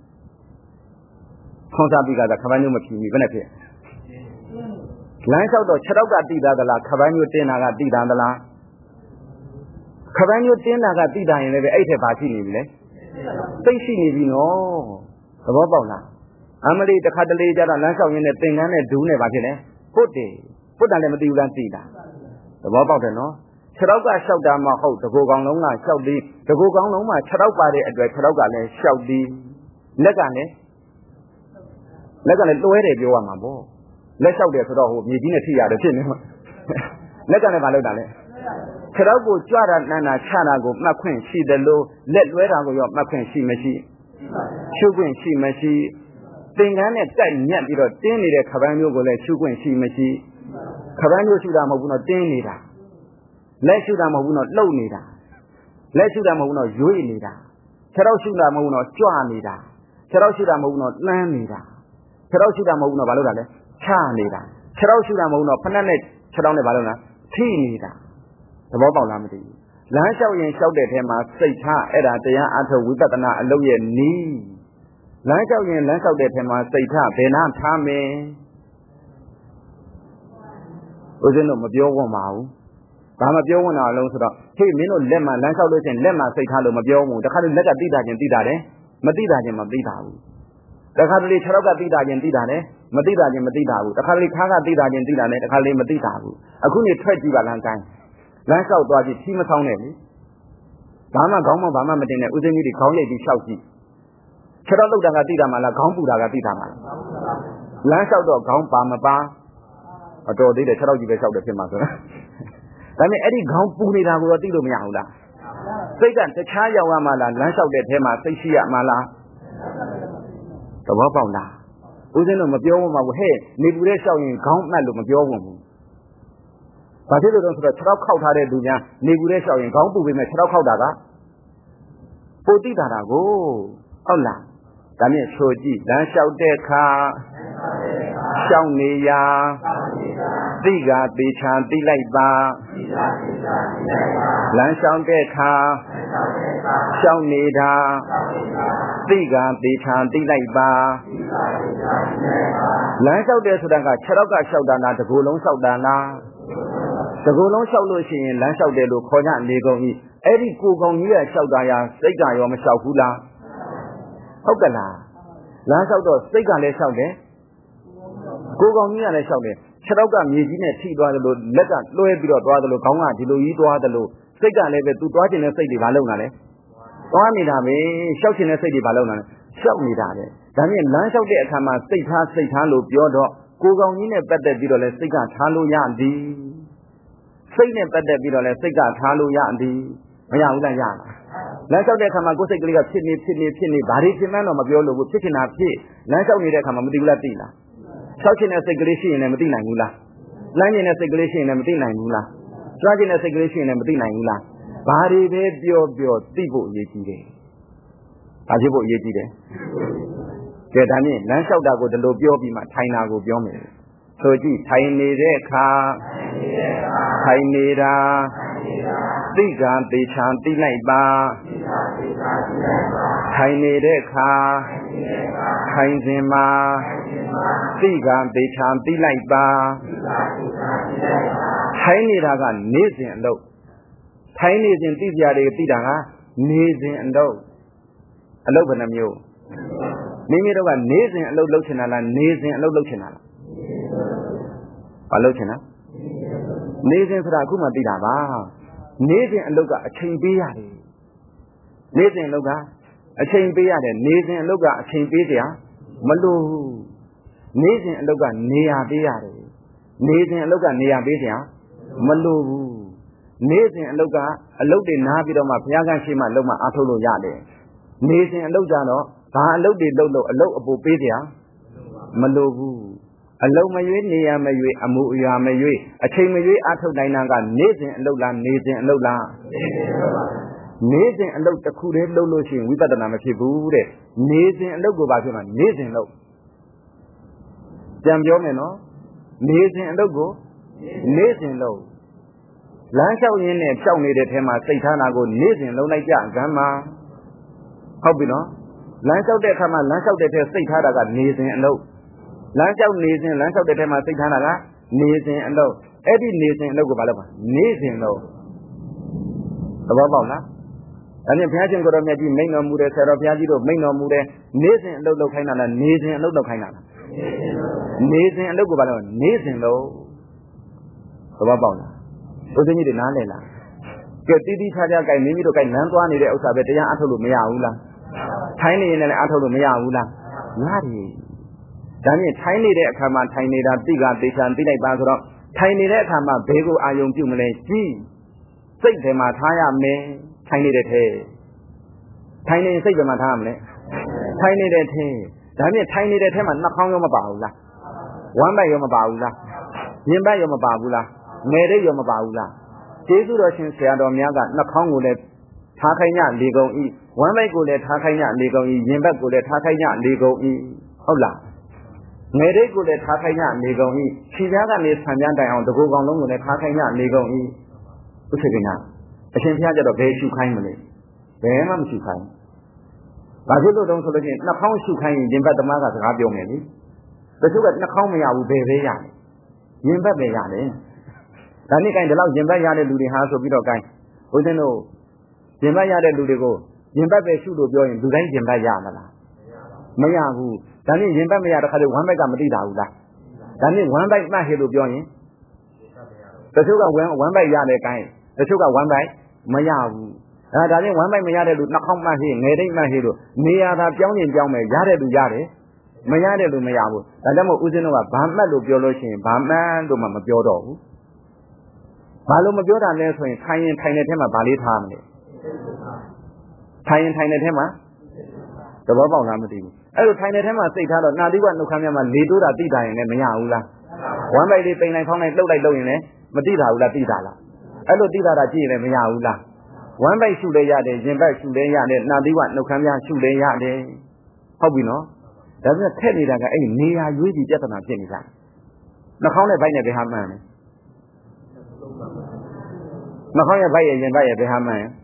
ခေါင်းစားပြီးကခပန်းမျိုးမဖြီမိဘယ်နဲ့ဖြစ်လမ်းလျှောက်တော့6ရောက်ကတိသားသလားခပန်းမျိုးတင်းတာကတိသားသလားခပန်းမျိုးတင်းတာကတိသားရင်လည်းအဲ့ထက်ပါရှိနေပြီလေသိရှိနေပြီနော်သဘောပေါက်လားအမလီတစ်ခါတလေကြတော့လမ်းလျှောက်ရင်းနဲ့သင်္ကန်းနဲ့ဒူးနဲ့ပါဖြစ်လဲပုတ်တယ်ပုတ်တယ်လည်းမသိဘူးလားသိတာသဘောပေါက်တယ်နော်6ရောက်ကလျှောက်တာမှဟုတ်တကူကောင်လုံးကလျှောက်သည်တကူကောင်လုံးမှာ6ရောက်ပါတဲ့အတွက်6ရောက်ကလည်းလျှောက်သည်လက်ကလည်းလွှဲတယ်ပြောရမှာပေါ့လက်လျှောက်တယ်ဆိုတော့ဟိုမြေကြီးနဲ့ထိရတယ်ဖြစ်နေမှာလက်ကလည်းမလုပ်တာလေ6ရောက်ကိုကြွတာနန်းတာချတာကိုမှတ်ခွင့်ရှိတယ်လို့လက်လွှဲတာကိုရောမှတ်ခွင့်ရှိမရှိရှုခွင့်ရှိမရှိသင်္ကန်းနဲ့တိုက်ညက်ပြီးတော့တင်းနေတဲ့ခပန်းမျိုးကိုလည်းရှုခွင့်ရှိမရှိခပန်းမျိုးရှုတာမဟုတ်ဘူးနော်တင်းနေတာလက်ရှုတာမဟုတ်ဘူးနော်လှုပ်နေတာလက်ရှုတာမဟုတ်ဘူးနော်ရွေ့နေတာ6ရောက်ရှုတာမဟုတ်ဘူးနော်ကြွနေတာ6ရောက်ရှုတာမဟုတ်ဘူးနော်လှမ်းနေတာ6ရောက်ရှုတာမဟုတ်ဘူးနော်ဘာလို့လဲချနေတာ6ရောက်ရှုတာမဟုတ်ဘူးနော်ဖဏနဲ့6ရောက်နဲ့ဘာလို့လဲထိနေတာသဘောပေါက်လားမသိဘူးလမ်းလျှောက်ရင်လျှောက်တဲ့ထဲမှာစိတ်ထားအဲ့ဒါတရားအထုတ်ဝိပဿနာအလုပ်ရဲ့နီးလမ်းလျှောက်ရင်လမ်းလျှောက်တဲ့ထဲမှာစိတ်ထားဘယ်နှထားမင်းဦးဇင်းတို့မပြောဝံ့ပါဘူးဘာမပြောဝင်တာလုံးဆိုတော့ဟေ့မင်းတို့လက်မှာလမ်းလျှောက်လို့ချင်းလက်မှာစိတ်ထားလို့မပြောဘူးတခါတလေလက်ကတိတာချင်းတိတာတယ်မတိတာချင်းမတိတာဘူးတခါတလေ6ရောက်ကတိတာချင်းတိတာတယ်မတိတာချင်းမတိတာဘူးတခါတလေခါးကတိတာချင်းတိတာတယ်တခါတလေမတိတာဘူးအခုနေထွက်ကြည့်ပါလမ်းကိုင်းလမ်းလျှောက်သွားကြည့်ထီးမဆောင်နဲ့လေဘာမှခေါင်းမဘာမှမတင်နဲ့ဦးစင်းကြီးတွေခေါင်းရိပ်ပြီးလျှောက်ကြည့်6ရောက်လောက်တာကတိတာမှလားခေါင်းပူတာကတိတာမှလားလမ်းလျှောက်တော့ခေါင်းပါမပါအတော်သေးတယ်6ရောက်ကြီးပဲလျှောက်တယ်ဖြစ်မှာဆိုတော့ဒါနဲ့အဲ့ဒီခေါင်းပူနေတာကိုတော့သိလို့မရဘူးလားစိတ်ကတခြားရောက်ရမှလားလမ်းလျှောက်တဲ့ထဲမှာစိတ်ရှိရမှလားသဘောပေါက်လားဦးဇင်းတို့မပြောဘူးမဟုတ်ဟဲ့နေပူတဲ့လျှောက်ရင်ခေါင်းမှတ်လို့မပြောဘူးဘာဖြစ်လို့လဲဆိုတော့6ရောက်ခောက်ထားတဲ့လူများနေပူတဲ့လျှောက်ရင်ခေါင်းပူပေမဲ့6ရောက်ခောက်တာကပိုတိတာကိုဟုတ်လားဒါနဲ့ဆိုကြည့်လမ်းလျှောက်တဲ့ခါရှောင်းနေရာသိကသေချာသိလိုက်ပါလမ်းလျှောက်တဲ့ခါရှောင်းနေတာသိကသေချာသိလိုက်ပါလမ်းလျှောက်တယ်ဆိုတာက6ရောက်ကလျှောက်တာလားတကူလုံးလျှောက်တာလားတကူလုံးလျှောက်လို့ရှိရင်လမ်းလျှောက်တယ်လို့ခေါ်ကြနေကုန်ဤအဲ့ဒီကိုကောင်ကြီးကလျှောက်တာရာစိတ်ကရောမလျှောက်ဘူးလားဟုတ်ကလားလမ်းလျှောက်တော့စိတ်ကလည်းလျှောက်တယ်ကိုကောင်ကြီးကလည်းလျှောက်တယ်6ရောက်ကမြေကြီးနဲ့ထိသွားတယ်လို့လက်ကလွှဲပြီးတော့သွားတယ်လို့ခေါင်းကဒီလိုကြီးသွားတယ်လို့စိတ်ကလည်းပဲသူသွားခြင်းနဲ့စိတ်တွေမလုပ်နိုင်လဲသွားနေတာပဲလျှောက်ခြင်းနဲ့စိတ်တွေမလုပ်နိုင်လဲလျှောက်နေတာပဲဒါမြင်လမ်းလျှောက်တဲ့အခါမှာစိတ်ထားလို့ပြောတော့ကိုကောင်ကြီးနဲ့ပတ်သက်ပြီးတော့လဲစိတ်ကထားလို့ရသည်စိတ်နဲ့ပတ်သက်ပြီးတော့လဲစိတ်ကထားလို့ရသည်မရဘူးလားရလားလမ်းလျှောက်တဲ့အခါမှာကိုယ်စိတ်ကလေးကဖြစ်နေဘာတွေဖြစ်မှန်းတော့မပြောလို့ဘူးဖြစ်ချင်တာဖြစ်လမ်းလျှောက်နေတဲ့အခါမှာမသိဘူးလားသိလားလျှောက်ချင်တဲ့စိတ်ကလေးရှိရင်လည်းမသိနိုင်ဘူးလားလမ်းကျင်တဲ့စိတ်ကလေးရှိရင်လည်းမသိနိုင်ဘူးလားကြွားကျင်တဲ့စိတ်ကလေးရှိရင်လည်းမသိနိုင်ဘူးလားဘာတွေပဲပြောသိဖို့အရေးကြီးတယ်ဘာဖြစ်ဖို့အရေးကြီးတယ်ကဲဒါနဲ့လမ်းလျှောက်တာကိုဒီလိုပြောပြီးမှထိုင်တာကိုပြောမယ်ဆိုကြည့်ထိုင်နေတဲ့အခါထိုင်နေတာသိကံသေချာသိလိုက်ပါထိုင်နေတဲ့အခါထိုင်စဉ်မှာသိကံသေချာသိလိုက်ပါထိုင်နေတာကနေစဉ်အလုပ်ထိုင်နေစဉ်သိကြတယ်သိတာကနေစဉ်အလုပ်ဘယ်နှမျိုးမိမိတို့ကနေစဉ်အလုပ်လုပ်ချင်တာလားနေစဉ်အလုပ်လုပ်ချင်တာလားဘာလုပ်ချင်တာနေစဉ်ဆိုတာအခုမှသိတာပါနေစဉ်အလုပ်ကအချိန်ပေးရတယ်နေစဉ်အလုပ်ကအချိန်ပေးရတယ်နေစဉ်အလုပ်ကအချိန်ပေးเสียမလို့နေစဉ်အလုပ်ကနေရာပေးရတယ်နေစဉ်အလုပ်ကနေရာပေးเสียမလို့ဘူးနေစဉ်အလုပ်ကအလုပ်တွေနားပြီးတော့မှဘုရားကရှိမှလုံးမအားထုတ်လို့ရတယ်နေစဉ်အလုပ်ကြတော့ဘာအလုပ်တွေလုပ်လို့အလုပ်အပူပေးเสียမလို့ဘူးအလုံးမရွေးနေရမရွေးအမှုအရာမရွေးအချိန်မရွေးအားထုတ်နိုင်တာကနေစဉ်အလုပ်လားနေစဉ်အလုပ်လားနေစဉ်အလုပ်တစ်ခုတည်းလုပ်လို့ရှိရင်ဝိပဿနာမဖြစ်ဘူးတဲ့နေစဉ်အလုပ်ကိုဘာဖြစ်မှာနေစဉ်လုပ်ပြန်ပြောမယ်နော်နေစဉ်အလုပ်ကိုနေစဉ်လုပ်လမ်းလျှောက်ရင်းနဲ့ဖြောက်နေတဲ့ထဲမှာစိတ်ထားတာကိုနေစဉ်လုံးလိုက်ကြကမ်းမှာဟုတ်ပြီနော်လမ်းလျှောက်တဲ့အခါမှာလမ်းလျှောက်တဲ့ထဲစိတ်ထားတာကနေစဉ်အလုပ်လမ်းလျှောက်နေစဉ်လမ်းလျှောက်တဲ့ထဲမှာစိတ်ထားတာကနေစဉ်အလုပ်အဲ့ဒီနေစဉ်အလုပ်ကိုဘာလုပ်မှာနေစဉ်လုပ်သဘောပေါက်လားဒါနဲ့ဘုရားရှင်ကိုယ်တော်မြတ်ကြီးမိန့်တော်မူတဲ့ဆရာတော်ဘုရားကြီးတို့မိန့်တော်မူတဲ့နေစဉ်အလုပ်လုပ်ခိုင်းတာလားနေစဉ်အလုပ်လုပ်ခိုင်းတာလားနေစဉ်အလုပ်ကိုဘာလုပ်နေစဉ်လုပ်သဘောပေါက်လားဘုရားကြီးတွေနားလည်လားကဲတိတိကျကျကိုင်မိမိတို့ကိုင်လမ်းသွားနေတဲ့ဥစ္စာပဲတရားအထုတ်လို့မရဘူးလားထိုင်းနေရင်လည်းအထုတ်လို့မရဘူးလားရတယ်ဒါနဲ့ထိုင်းနေတဲ့အခါမှာထိုင်နေတာသိကသေချာသိလိုက်ပါဆိုတော့ထိုင်နေတဲ့အခါမှာဘယ်ကိုအာယုံပြုမလဲကြည့်စိတ်ထဲမှာထားရမယ်ထိုင်နေတဲ့ထဲထိုင်နေစိတ်ထဲမှာထားရမလဲထိုင်နေတဲ့ထဲဒါနဲ့ထိုင်နေတဲ့ထဲမှာနှာခေါင်းရောမပါဘူးလားဝမ်းပိုက်ရောမပါဘူးလားရင်ပိုက်ရောမပါဘူးလားငယ်ရိပ်ရောမပါဘူးလားကျေးဇူးတော်ရှင်ဆရာတော်များကနှာခေါင်းကိုလည်းထားခိုင်းညလေကုန်ဤဝမ်းပိုက်ကိုလည်းထားခိုင်းညလေကုန်ဤရင်ဘက်ကိုလည်းထားခိုင်းညလေကုန်ဤဟုတ်လားငယ်ရိပ်ကိုလည်းထားခိုင်းညနေကုန်ဤခြေသားကနေဆံပြန်းတိုင်အောင်တကူကောင်လုံးကိုလည်းထားခိုင်းညနေကုန်ဤဥစ္စေကညာအရှင်ဘုရားကျတော့ဘယ်ရှုခိုင်းမလဲဘယ်မှမရှုခိုင်းဘာဖြစ်လို့တုံးဆိုလို့ချင်းနှာခေါင်းရှုခိုင်းရင်ရင်ဘတ်သမားကစကားပြောမယ်လေတချို့ကနှာခေါင်းမရဘူးဘယ်ပဲရတယ်ရင်ဘတ်ပဲရတယ်ဒါနဲ့ကိုင်းဒီလောက်ရင်ဘတ်ရတဲ့လူတွေဟာဆိုပြီးတော့ကိုင်းဘုရားတို့ရင်ဘတ်ရတဲ့လူတွေကိုရင်ဘတ်ပဲရှုလို့ပြောရင်လူတိုင်းရင်ဘတ်ရမလားမရဘူးဒါနဲ့ရင်ဘတ်မရတဲ့ခါကျဝမ်းဘက်ကမသိတာဘူးလားဒါနဲ့ဝမ်းဘက်မှတ်ဟေလို့ပြောရင်တချို့ကဝမ်းဘက်ရတဲ့ကိုင်းတချို့ကဝမ်းဘက်မရဘူးဒါနဲ့ဝမ်းဘက်မရတဲ့လူနှာခေါင်းမှတ်ဟေငယ်တိတ်မှတ်ဟေလို့နေရာသာပြောင်းရင်ပြောင်းမယ်ရတဲ့လူရတယ်မရတဲ့လူမရဘူးဒါကြောင့်မို့ဦးဇင်းတို့ကဘာမှတ်လို့ပြောလို့ရှိရင်ဘာမှန်းလို့မှမပြောတော့ဘူးဘာလို့မပြောတာလဲဆိုရင်ထိုင်ရင်ထိုင်တဲ့ထဲမှာဗာလေးထားမလဲထိုင်ရင်ထိုင်တဲ့ထဲမှာသဘောပေါက်လားမသိဘူးအဲ့လိုထိုင်တဲ့ထဲမှာစိတ်ထားတော့နှာသီးကနှုတ်ခမ်းမြတ်မှာလေတိုးတာသိတာရင်လည်းမရဘူးလားဝမ်းပိုက်လေးပိန်လိုက်ဖောင်းလိုက်လှုပ်လိုက်လုပ်ရင်လည်းမသိတာဘူးလားသိတာလားအဲ့လိုသိတာကြည့်ရင်လည်းမရဘူးလားဝမ်းပိုက်ရှုလဲရတယ်ရင်ဘက်ရှုလဲရတယ်နှာသီးကနှုတ်ခမ်းမြတ်ရှုလဲရတယ်ဟုတ်ပြီနော်ဒါပေမဲ့ထက်နေတာကအဲ့ဒီနေရာရွေးပြီးပြဿနာဖြစ်နေတာနှာခေါင်းနဲ့ဗိုက်နဲ့ဘယ်ဟာမှန်းလဲနှာခေါင်းရဲ့ဗိုက်ရဲ့ရင်ဘက်ရဲ့ဘယ်ဟာမှန်းလဲ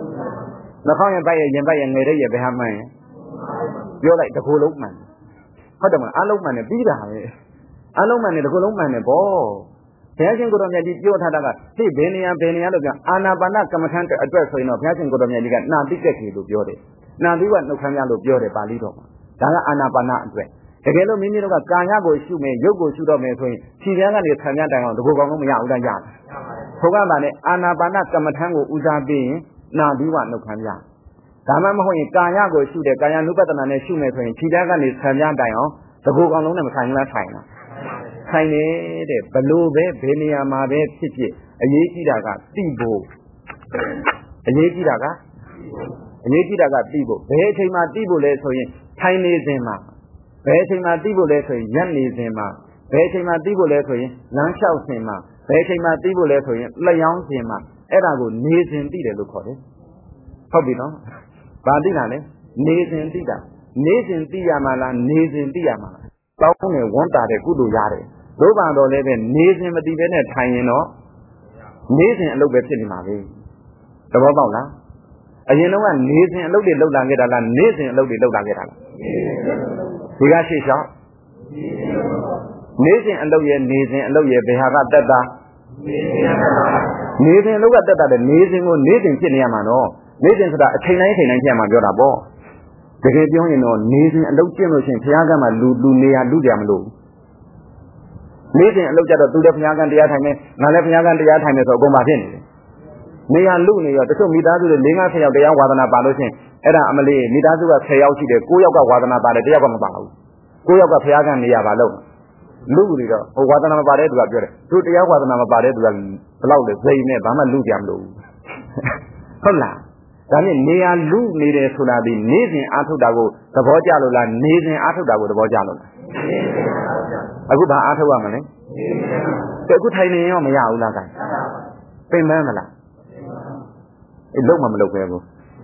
နှာခေါင်းရဲ့ဗိုက်ရဲ့ရင်ဘက်ရဲ့ငယ်တဲ့ရဲ့ဘယ်ဟာမှန်းလဲပြောလိုက်တကူလုံးမှန်ဟုတ်တယ်မလားအလုံးမှန်နဲ့ပြီးတာပဲအလုံးမှန်နဲ့ဒီကုလုံးမှန်နဲ့ပေါ့ဘုရားရှင်ကိုတော်မြတ်ကြီးပြောထားတာကသိဘယ်နေရာလို့ပြောအာနာပါနကမ္မထံအတွက်ဆိုရင်တော့ဘုရားရှင်ကိုတော်မြတ်ကြီးကနာတိကက်ကြီးလို့ပြောတယ်နာတိကနှုတ်ခမ်းများလို့ပြောတယ်ပါဠိတော်မှာဒါကအာနာပါနအတွက်တကယ်လို့မိမိတို့ကကာယကိုရှုမယ်ရုပ်ကိုရှုတော့မယ်ဆိုရင်ခြေပြန်ကနေဆံမြတိုင်အောင်တကူကောင်လုံးမရဘူးလားရတယ်ဘုရားကလည်းအာနာပါနကမ္မထံကိုဦးစားပေးရင်နာတိကနှုတ်ခမ်းများဒါမှမဟုတ်ရင်ကာယကိုရှုတယ်ကာယ ानु ပတနာနဲ့ရှုမယ်ဆိုရင်ခြေပြန်ကနေဆံမြတိုင်အောင်တကူကောင်လုံးနဲ့မဆိုင်လားဆိုင်လားဆိုင်နေတဲ့ဘလို့ပဲဘယ်နေရာမှာပဲဖြစ်ဖြစ်အရေးကြီးတာကသိဖို့အရေးကြီးတာကသိဖို့ဘယ်အချိန်မှသိဖို့လဲဆိုရင်ထိုင်နေစဉ်မှာဘယ်အချိန်မှသိဖို့လဲဆိုရင်ရက်နေစဉ်မှာဘယ်အချိန်မှသိဖို့လဲဆိုရင်လမ်းလျှောက်စဉ်မှာဘယ်အချိန်မှသိဖို့လဲဆိုရင်လျှောင်းစဉ်မှာအဲ့ဒါကိုနေစဉ်သိတယ်လို့ခေါ်တယ်ဟုတ်ပြီနော်ဘာသိတာလဲနေစဉ်သိတာနေစဉ်သိရမှာလားနေစဉ်သိရမှာလားတောင်းနဲ့ဝန်တာတဲ့ကုသိုလ်ရတယ်တို့ပါတော့လည်းပဲနေစဉ်မသိဘဲနဲ့ထိုင်ရင်တော့နေစဉ်အလုပ်ပဲဖြစ်နေမှာပဲသဘောပေါက်လားအရင်တော့ကနေစဉ်အလုပ်တွေလုပ်လာခဲ့တာလားနေစဉ်အလုပ်တွေလုပ်လာခဲ့တာလားဒီကရှေ့လျှောက်နေစဉ်အလုပ်ရဲ့နေစဉ်အလုပ်ရဲ့ဘယ်ဟာကတက်တာနေစဉ်အလုပ်ကတက်တာတဲ့နေစဉ်ကိုနေစဉ်ဖြစ်နေရမှာနော်နေစဉ်ဆိုတာအချိန်တိုင်းဖြစ်ရမှာပြောတာပေါ့တကယ်ပြောရင်တော့နေစဉ်အလုပ်ကျင့်လို့ရှိရင်ဘုရားကမှလူနေရလူကြမလို့နေစဉ်အလုပ်ကြတော့သူလည်းဘုရားကတရားထိုင်မယ်ငါလည်းဘုရားကတရားထိုင်မယ်ဆိုအကုန်ပါဖြစ်နေတယ်နေရလူနေရောတချို့မိသားစုတွေ၄-၅-10ယောက်တရားဝါဒနာပါလို့ချင်းအဲ့ဒါအမလေးမိသားစုက10ယောက်ရှိတယ်9ယောက်ကဝါဒနာပါတယ်1ယောက်ကမပါဘူး9ယောက်ကဘုရားကနေရပါလို့လူတွေတော့ဟိုဝါဒနာမပါတဲ့သူကပြောတယ်သူတရားဝါဒနာမပါတဲ့သူကဘလောက်လဲစိတ်နဲ့ဘာမှလူကြမလို့ဟုတ်လားဒါနဲ့နေရလူနေတယ်ဆိုတာဒီနေစဉ်အားထုတ်တာကိုသဘောကျလို့လားနေစဉ်အားထုတ်တာကိုသဘောကျလို့လားအခုဘာအားထုတ်ရမလဲအခုထိုင်နေရောမရဘူးလားကဲပင်မမလားအဲ့လုံးမလုပ်ပဲဘူး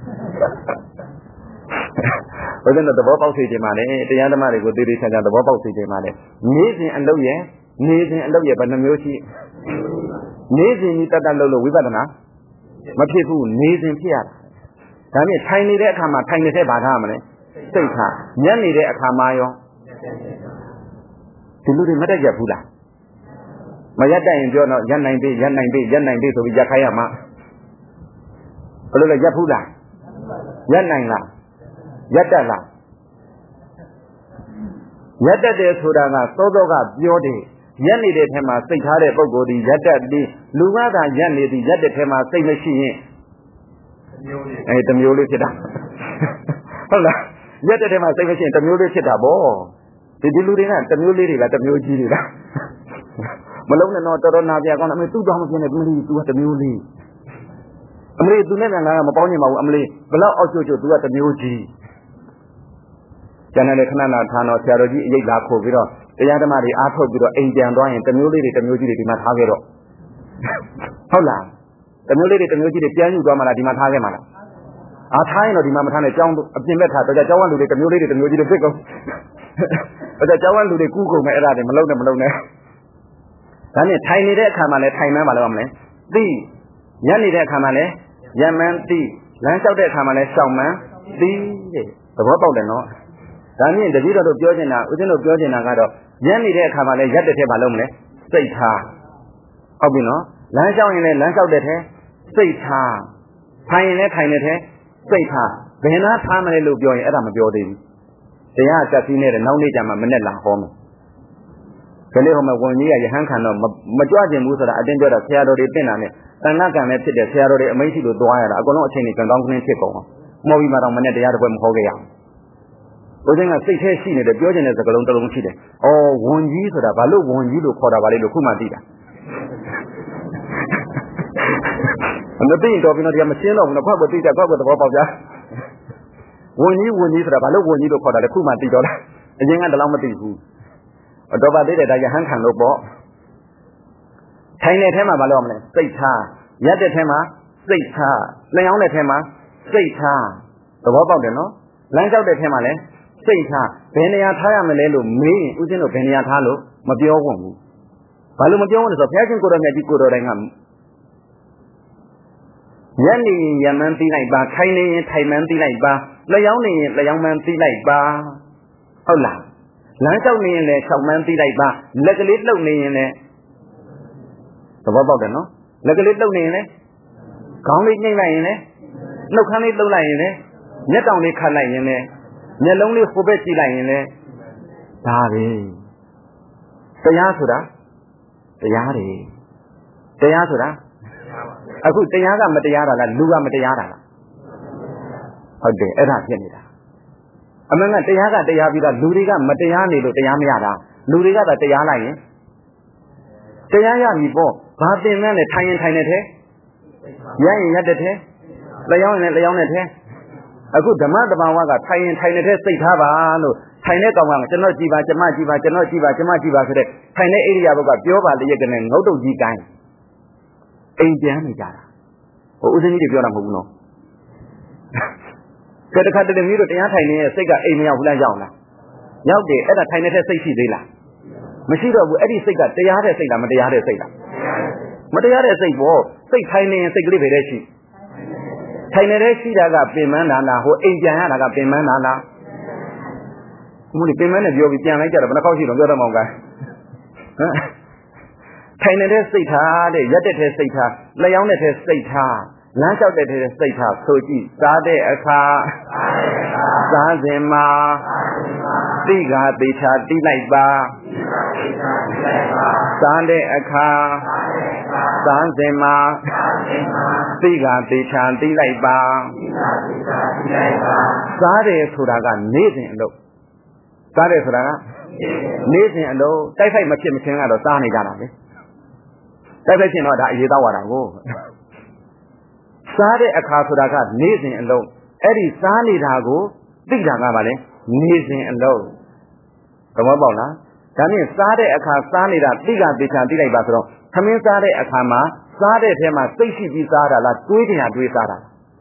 ဘယ်နဲ့သဘောပေါက်စေချင်ပါလဲတရားဓမ္မတွေကိုတည်တည်ချာချာသဘောပေါက်စေချင်ပါလဲနေစဉ်အလုပ်ရဲ့ဘယ်နှမျိုးရှိနေစဉ်ကြီးတတ်လို့ဝိပဿနာမဖြစ်ဘူးနေစဉ်ဖြစ်ရတာဒါနဲ့ထိုင်နေတဲ့အခါမှာထိုင်နေတဲ့ဘာထားမလဲစိတ်ထားညံ့နေတဲ့အခါမှာရောဒီလူတွေမတက်ကြဘူးလားမရက်တတ်ရင်ပြောတော့ရက်နိုင်ပြီဆိုပြီးရက်ခိုင်းရမှာဘယ်လိုလဲရက်ဘူးလားရက်နိုင်လားရက်တက်လားရက်တက်တယ်ဆိုတာကသောသောကပြောတယ်ရက်နေတဲ့ထဲမှာစိတ်ထားတဲ့ပုဂ္ဂိုလ်ဒီရက်တက်ပြီးလူကသာရက်နေသည်ရက်တဲ့ထဲမှာစိတ်မရှိရင်တမျိုးလေးဖြစ်တာဟုတ်လားရက်တဲ့ထဲမှာစိတ်မရှိရင်တမျိုးလေးဖြစ်တာဗောဒီလူတွေကတမျိုးလေးတွေကတမျိုးကြီးတွေလားမလုံးနဲ့တော့တော်တော်နာပြကောင်းတယ်အမေသူ့တောင်းမပြင်းနဲ့အမေလေး तू ကတမျိုးလေးအမေလေး तू နဲ့ငါမပေါင်းချင်ပါဘူးအမေလေးဘလောက်အောက်ကျ तू ကတမျိုးကြီးကျန်တဲ့ခဏနာထားတော့ဆရာတော်ကြီးအရေးလာခိုးပြီးတော့တရားဓမ္မတွေအားထုတ်ပြီးတော့အိမ်ပြန်သွားရင်တမျိုးလေးတွေတမျိုးကြီးတွေဒီမှာထားခဲ့တော့ဟုတ်လားတမျိုးလေးတွေတမျိုးကြီးတွေပြန်ယူသွားမှလားဒီမှာထားခဲ့မှလားအားထားရင်တော့ဒီမှာမထားနဲ့ကျောင်းအပြင်ဘက်ထားတော့ကျောင်းဝလူတွေတမျိုးလေးတွေတမျိုးကြီးတွေဖြစ်ကုန်အဲ့ကျောင်းဝလူတွေကူးကုန်မယ်အဲ့ဒါတွေမလုံးနဲ့ဒါနဲ့ထိုင်နေတဲ့အခါမှာလည်းထိုင်မှန်းပါလို့ရမလဲသိညနေတဲ့အခါမှာလည်းညမှန်းသိလမ်းလျှောက်တဲ့အခါမှာလည်းရှောင်မှန်းသိတဲ့သဘောပေါက်တယ်နော်ဒါမြင့်တပည့်တော်တို့ပြောချင်တာဦးဇင်းတို့ပြောချင်တာကတော့ညနေတဲ့အခါမှာလည်းရက်တဲ့ထဲမှာလုံးမလဲစိတ်ထားဟုတ်ပြီနော်လမ်းလျှောက်ရင်လည်းလမ်းလျှောက်တဲ့ထဲစိတ်ထားထိုင်ရင်လည်းထိုင်တဲ့ထဲစိတ်ထားဘယ်နာထားမလဲလို့ပြောရင်အဲ့ဒါမပြောသေးဘူးတရားကတ်ပြီးနေတဲ့နောက်နေ့ကျမှမနဲ့လာဟောမယ်ကလေးဟောမှာဝန်ကြီးကယဟန်ခံတော့မကြွကျင်ဘူးဆိုတာအတင်းပြောတော့ဆရာတော်တွေပြင်တာနဲ့တန်ခါကံနဲ့ဖြစ်တဲ့ဆရာတော်တွေအမိန့်ရှိလို့သွားရတာအကုန်လုံးအချိန်ကြီးကံကောင်းကင်းဖြစ်ကုန်အောင်မော်ပြီးမှတော့မနဲ့တရားတစ်ပွဲမဟောခဲ့ရဘူးဘုရားကစိတ်แท้ရှိနေတယ်ပြောကျင်တဲ့စကားလုံးတစ်လုံးရှိတယ်။အော်ဝန်ကြီးဆိုတာဘာလို့ဝန်ကြီးလို့ခေါ်တာပါလဲလို့ခုမှသိတာ။မသိရင်တော့ဘယ်တော့ဒီမရှင်းတော့ဘူးနော်ခွက်ကိုသိကြခွက်ကိုသဘောပေါက်ကြ။ဝန်ကြီးဆိုတာဘာလို့ဝန်ကြီးလို့ခေါ်တာလဲခုမှသိတော့လား။အရင်ကတည်းကမသိဘူး။တော့ပါသေးတယ်ဒါရဟန်းခံလို့ပေါ့။ထိုင်တဲ့ထဲမှာဘာလို့ရမလဲစိတ်ထားရက်တဲ့ထဲမှာစိတ်ထားလျှောင်းတဲ့ထဲမှာစိတ်ထားသဘောပေါက်တယ်နော်လမ်းလျှောက်တဲ့ထဲမှာလည်းစိတ်ထားဘယ်နေရာထားရမလဲလို့မေးရင်ဦးဇင်းတို့ဘယ်နေရာထားလို့မပြောဝင်ဘူးဘာလို့မပြောဝင်လဲဆိုတော့ဘုရားရှင်ကိုတော်မြတ်ကြီးကိုတော်တိုင်းကညနေရင်ယမန်သိလိုက်ပါထိုင်နေရင်ထိုင်မှန်းသိလိုက်ပါလျှောင်းနေရင်လျှောင်းမှန်းသိလိုက်ပါဟုတ်လားလမ်းလျှောက်နေရင်လည်း6မှန်းသိလိုက်ပါလက်ကလေးလှုပ်နေရင်လည်းသဘောပေါက်တယ်နော်လက်ကလေးလှုပ်နေရင်လည်းခေါင်းလေးနှိမ့်လိုက်ရင်လည်းနှုတ်ခမ်းလေးလှုပ်လိုက်ရင်လည်းမျက်တောင်လေးခတ်လိုက်ရင်လည်းမျက်လုံးလေးဟိုဘက်ကြည့်လိုက်ရင်လည်းဒါပဲတရားဆိုတာတရားတွေတရားဆိုတာအခုတရားကမတရားတာလားလူကမတရားတာလားဟုတ်တယ်အဲ့ဒါဖြစ်နေတာအမှန်ကတရားကတရားပြီးတော့လူတွေကမတရားနေလို့တရားမရတာလူတွေကသာတရားလိုက်ရင်တရားရပြီပေါ့ဘာသင်မှန်းလဲထိုင်ရင်ထိုင်နေတယ်ရရင်ရတဲ့တယ်လျောင်းရင်လျောင်းတဲ့တယ်အခုဓမ္မတဘာဝကထိုင်ရင်ထိုင်နေတဲ့စိတ်ထားပါလို့ထိုင်တဲ့ကောင်ကကျွန်တော်ကြည်ပါကျမကြည်ပါကျွန်တော်ကြည်ပါကျမကြည်ပါဆိုတဲ့ထိုင်တဲ့ဣရိယာပုကပြောပါလျက်ကနဲ့ငုတ်တုတ်ကြီးကိုင်းအိမ်ပြန်နေကြတာဟိုဦးစင်းကြီးတွေပြောတာမဟုတ်ဘူးနော်ကဲတခါတည်းမျိုးတို့တရားထိုင်နေတဲ့စိတ်ကအိမ်မရောက်ဘူးလားရောက်လားရောက်တယ်အဲ့ဒါထိုင်နေတဲ့စိတ်ရှိသေးလားမရှိတော့ဘူးအဲ့ဒီစိတ်ကတရားတဲ့စိတ်လားမတရားတဲ့စိတ်လားမတရားတဲ့စိတ်ပေါ့စိတ်ထိုင်နေရင်စိတ်ကလေးပဲတဲ့ရှိထိုင်နေတဲ့ရှိတာကပင်မနာလားဟိုအိမ်ပြန်ရတာကပင်မနာလားမလို့ပင်မနဲ့ပြောပြီးပြန်လိုက်ကြတော့ဘယ်နှခေါက်ရှိတော့ပြောတော့မအောင်ကထိုင်နေတဲ့စိတ်ထားတဲ့ရက်တဲ့စိတ်ထားလျောင်းတဲ့စိတ်ထားလမ်းလျှောက်တဲ့စိတ်ထားဆိုကြည့်စားတဲ့အခါစားစဉ်မှာတိကသေချာတိလိုက်ပါစားတဲ့အခါစားစဉ်မှာတိကသေချာတိလိုက်ပါစားတယ်ဆိုတာကနေ့စဉ်အလုပ်စားတယ်ဆိုတာကနေ့စဉ်အလုပ်တိုက်ခိုက်မဖြစ်မချင်းကတော့စားနေကြတာလေတိုက်ခိုက်ချင်းတော့ဒါအရေးသားရတာကိုစားတဲ့အခါဆိုတာကနေ့စဉ်အလုံးအဲ့ဒီစားနေတာကိုသိတာကပါလေနေ့စဉ်အလုံးသဘောပေါက်လားဒါနဲ့စားတဲ့အခါစားနေတာသိကသေချာသိလိုက်ပါဆိုတော့ခမင်းစားတဲ့အခါမှာစားတဲ့ထဲမှာစိတ်ရှိပြီးစားတာလားတွေးတရားတွေးစားတာ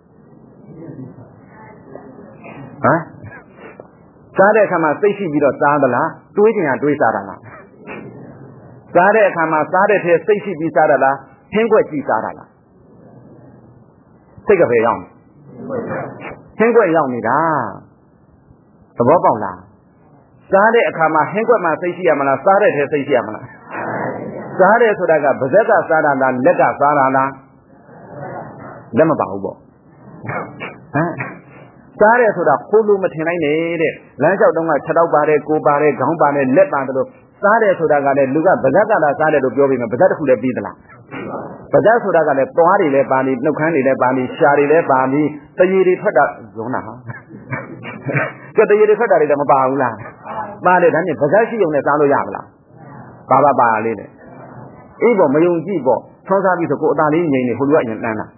ဟမ်စားတဲ့အခါမှာစိတ်ရှိပြီးတော့စားသလားတွေးတရားတွေးစားတာလားစားတဲ့အခါမှာစားတဲ့ထဲစိတ်ရှိပြီးစားတာလားခင်းခွက်ကြည့်စားတာလားစိတ်ကပဲရောက်ဟင်းခွက်ရောက်နေတာသဘောပေါက်လားစားတဲ့အခါမှာဟင်းခွက်မှာစိတ်ရှိရမလားစားတဲ့ထဲစိတ်ရှိရမလားစားတယ်ဆိုတာကပါးစက်ကစားတာလားလက်ကစားတာလားလက်မပါဘူးပေါ့ဟမ်စားတယ်ဆိုတာခိုးလို့မထင်နိုင်နေတဲ့လမ်းလျှောက်တုန်းက6တောက်ပါတယ်9ပါတယ်ခေါင်းပါတယ်လက်ပါတယ်လို့စားတယ်ဆိုတာကလည်းလူကပါးစက်ကလာစားတယ်လို့ပြောပြီးမှပါးစက်တစ်ခုလည်းပြီးသလားပါးစပ်ဆိုတာကလည်းသွားတွေလည်းပါနေနှုတ်ခမ်းတွေလည်းပါနေရှားတွေလည်းပါနေတရေတွေထွက်တာဇုံးနာဟာကဲတရေတွေထွက်တာတွေလည်းမပါဘူးလားပါတယ်ဒါနဲ့ပါးစပ်ရှိုံနဲ့စားလို့ရမလားပါလေးနဲ့အေးပေါ့မယုံကြည်ပေါ့ဆောစားပြီးဆိုကိုအသာလေးငြိမ်နေဟိုလူကအရင်တန်းတာ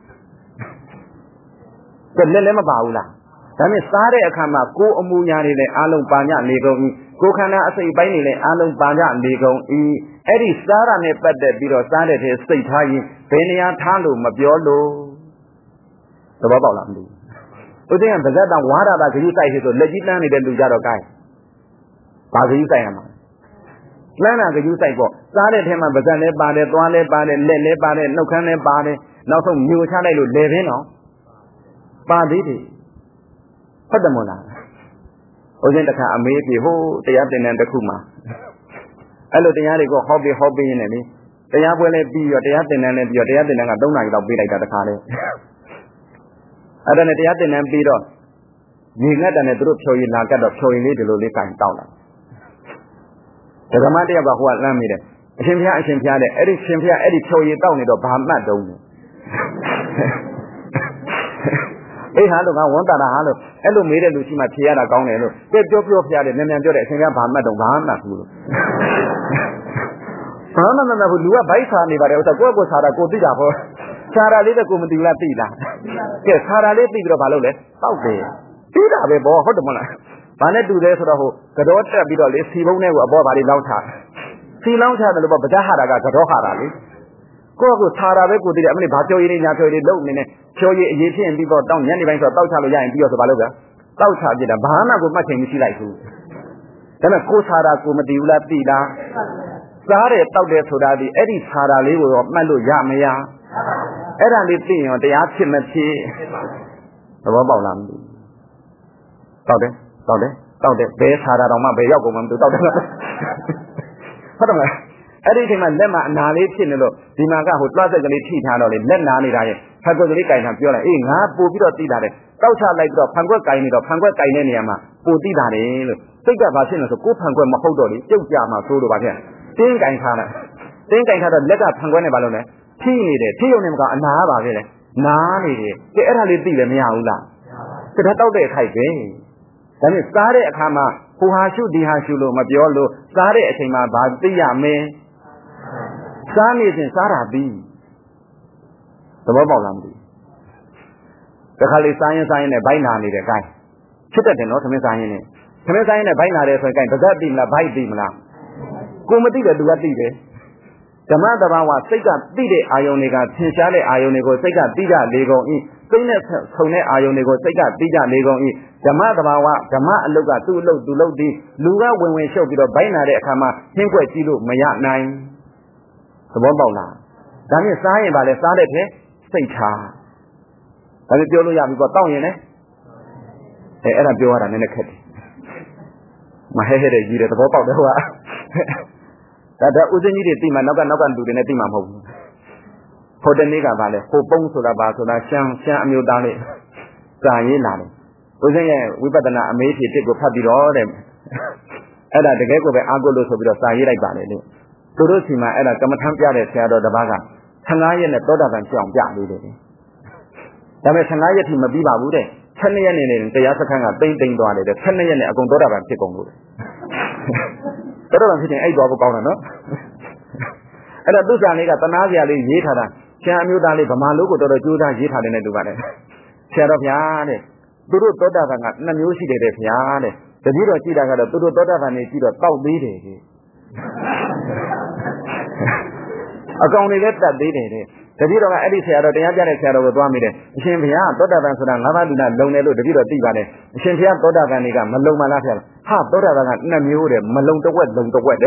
ကဲလက်လည်းမပါဘူးလားဒါနဲ့စားတဲ့အခါမှာကိုယ်အမူအရာတွေလည်းအားလုံးပါညနေကုန်ဤကိုယ်ခန္ဓာအစိတ်ပိုင်းတွေလည်းအားလုံးပါညနေကုန်ဤအဲ့ဒီစားရနဲ့ပတ်သက်ပြီးတော့စားတဲ့ထဲစိတ်ထားရင်ဘယ်နေရာထားလို့မပြောလို့သဘောပေါက်လားမသိဘူးဥဒိယံပါဇက်တောင်ဝါရတာဂရုစိုက်ဖြစ်ဆိုလက်ကြီးတန်းနေတဲ့လူကြတော့ကိုင်းဘာဂရုစိုက်ရမှာလမ်းတာဂရုစိုက်ပေါ့စားတဲ့ထဲမှာပါဇက်လည်းပါတယ်သွားလည်းပါတယ်လက်လည်းပါတယ်နှုတ်ခမ်းလည်းပါတယ်နောက်ဆုံးမျိုးချလိုက်လို့လေပင်တော့ပါသေးတယ်ဟုတ်တယ်မို့လားဥစဉ်တစ်ခါအမေးပြေဟိုတရားသင်တန်းတစ်ခုမှာအဲ့လိုတရားတွေကိုဟောပေးနေတယ်လေတရားပွဲလည်းပြီးရောတရားသင်တန်းလည်းပြီးရောတရားသင်တန်းက3နာရီလောက်ပေးလိုက်တာတစ်ခါလေအဲ့ဒါနဲ့တရားသင်တန်းပြီးတော့ညီငတ်တယ်နဲ့သူတို့ဖြော်ရည်လာကတ်တော့ဖြော်ရည်လေးဒီလိုလေးကင်တောက်လာဓမ္မတရားကဟိုကလမ်းမိတယ်အရှင်ဘုရားတဲ့အဲ့ဒီရှင်ဘုရားအဲ့ဒီဖြော်ရည်တောက်နေတော့ဘာမှတ်တုံးလဲအေးဟာလို့ငါဝန်တာတာဟာလို့အဲ့လိုမေးတဲ့လူရှိမှဖြေရတာကောင်းတယ်လို့ပြောဖျားတယ်မြန်ပြောတယ်အရှင်ကဘာမှတ်တော့ဘာမှတ်ဘူးလို့ဘာမှမမှတ်ဘူးလူကဗိုက်ဆာနေပါတယ်ဥစ္စာကိုယ့်ကိုယ်ဆာတာကိုသိတာဟောဆာတာလေးတဲ့ကိုမသိဘူးလားသိလားကဲဆာတာလေးသိပြီးတော့ဘာလုပ်လဲတောက်တယ်သိတာပဲဘောဟုတ်တယ်မလားဘာနဲ့တူလဲဆိုတော့ဟိုကတော့တက်ပြီးတော့လေစီပုံးနဲ့ကိုအပေါ်ဘာလေးလောက်ထားစီလောင်းချတယ်လို့ပေါ့ဗဒဟာတာကကတော့ဟာတာလေကိုယ့်ကိုဆာတာပဲကိုသိတယ်အမလေးဘာပြောရည်နေညာပြောရည်လုံးနေနေဖြိုးရည်အရေးဖြစ်ရင်ပြီးတော့တောင်းညနေပိုင်းဆိုတော့တောက်ချလို့ရရင်ပြီးတော့ဆိုဘာလုပ်လဲတောက်ချပြစ်တာဘာမှကိုမှတ်ချိန်မရှိလိုက်ဘူးဒါပေမဲ့ကိုဆာတာကိုမသိဘူးလားသိလားစားတယ်တောက်တယ်ဆိုတာဒီအဲ့ဒီဆာတာလေးကိုတော့မှတ်လို့ရမရအဲ့ဒါလေးသိရင်တရားဖြစ်မဖြစ်သဘောပေါက်လားမသိတောက်တယ်တောက်တဲ့ဘဲဆာတာတောင်မှဘယ်ရောက်ကုန်မှမသိတောက်တယ်ဟုတ်တယ်မလားအဲ့ဒီအချိန်မှာလက်မှာအနာလေးဖြစ်နေလို့ဒီမှာကဟိုတွားဆက်ကလေးထိထားတော့လေလက်နာနေတာရဲ့ဖန်ကွက်ကလေးကင်ထားပြောလိုက်အေးငါပို့ပြီးတော့သိတာတယ်တောက်ချလိုက်ပြီးတော့ဖန်ကွက်ကင်နေတော့ဖန်ကွက်ကင်တဲ့နေရာမှာပို့သိတာတယ်လို့စိတ်ကဘာဖြစ်လဲဆိုကိုယ်ဖန်ကွက်မဟုတ်တော့လေပြုတ်ကြမှာသိုးလို့ပါဖြစ်တင်းကင်ထားလိုက်တင်းကင်ထားတော့လက်ကဖန်ကွက်နဲ့ဘာလို့လဲထိနေတယ်ထိရုံနဲ့မကအနာပါပဲလေနားနေတယ်ကဲအဲ့ဒါလေးသိလည်းမရဘူးလားဒါတောက်တဲ့အခိုက်ပဲဒါနဲ့စားတဲ့အခါမှာဟိုဟာရှုဒီဟာရှုလို့မပြောလို့စားတဲ့အချိန်မှာဘာသိရမလဲစားနေစဉ်စားတာပြီးသဘောပေါက်လားမသိဘူးတခါလေစားရင်နဲ့ဘိုက်နာနေတယ်ကိုင်းဖြစ်တတ်တယ်နော်သမင်းစားရင်နဲ့သမင်းစားရင်နဲ့ဘိုက်နာတယ်ဆိုရင်ကိုင်းတပတ်သိမလားဘိုက်သိမလားကိုမသိတယ်သူကသိတယ်ဓမ္မတဘာဝစိတ်ကသိတဲ့အာယုန်တွေကသင်ရှားတဲ့အာယုန်တွေကိုစိတ်ကသိကြလေကုန်၏စိတ်နဲ့ဆုံတဲ့အာယုန်တွေကိုစိတ်ကသိကြလေကုန်၏ဓမ္မတဘာဝဓမ္မအလုတ်ကသူ့အလုတ်သူလုပ်သည်လူကဝင်ရှုပ်ပြီးတော့ဘိုက်နာတဲ့အခါမှာနှင်းခွက်ကြည့်လို့မရနိုင်သဘောပေါက်လားဒါနဲ့စားရင်ဗာလဲစားတဲ့ထဲစိတ်ထားဒါနဲ့ပြောလို့ရပြီပေါ့တောက်ရင်လည်းအဲ့ဒါပြောရတာနည်းနည်းခက်တယ်မဟဲဟဲတဲ့ကြီးတယ်သဘောပေါက်တယ်ဟိုကဒါဥစဉ်ကြီးတွေသိမှနောက်ကလူတွေနဲ့သိမှမဟုတ်ဘူးဟိုတနေ့ကဗာလဲဟိုပုံးဆိုတာဗာဆိုတာရှမ်းအမျိုးသားလေးစာရေးလာတယ်ဥစဉ်ရဲ့ဝိပဿနာအမေးဖြေတစ်ကိုဖတ်ပြီးတော့တဲ့အဲ့ဒါတကယ်ကိုပဲအာကိုလို့ဆိုပြီးတော့စာရေးလိုက်ပါလေလို့သူတို့စီမှာအဲ့ဒါကမ္မထမ်းပြတဲ့ဆရာတော်တစ်ပါးက15ရက်နဲ့သောတာပန်ပြောင်းပြလေးတယ်ဒါပေမဲ့15ရက်ထိမပြီးပါဘူးတဲ့12ရက်နေတရားစခန်းကတိမ့်သွားတယ်တဲ့12ရက်နဲ့အကုန်သောတာပန်ဖြစ်ကုန်လို့သောတာပန်ဖြစ်ရင်အဲ့သွားဖို့ကောင်းတယ်နော်အဲ့တော့သူ့စာလေးကတနာစရာလေးရေးထားတာဆရာအမျိုးသားလေးဗမာလူကိုတော်တော်ကြိုးစားရေးထားတယ်နဲ့တူပါတယ်ဆရာတော်ဗျာတဲ့သူတို့သောတာပန်က2မျိုးရှိတယ်တဲ့ဗျာတဲ့တတိတော်ကြည့်တာကတော့သူတို့သောတာပန်နေကြည့်တော့တောက်သေးတယ်အကောင်တွေလည်းတတ်သေးတယ်တဲ့တတိတော်ကအဲ့ဒီဆရာတော်တရားပြတဲ့ဆရာတော်ကိုသွားမိတယ်အရှင်ဘုရားသောတာပန်ဆိုတာ5ပါးလူနာလုံတယ်လို့တတိတော်သိပါတယ်အရှင်ဘုရားသောတာပန်တွေကမလုံမလားဖျားဟာသောတာပန်က2မျိုးတဲ့မလုံတစ်ဝက်လုံတစ်ဝက်တဲ့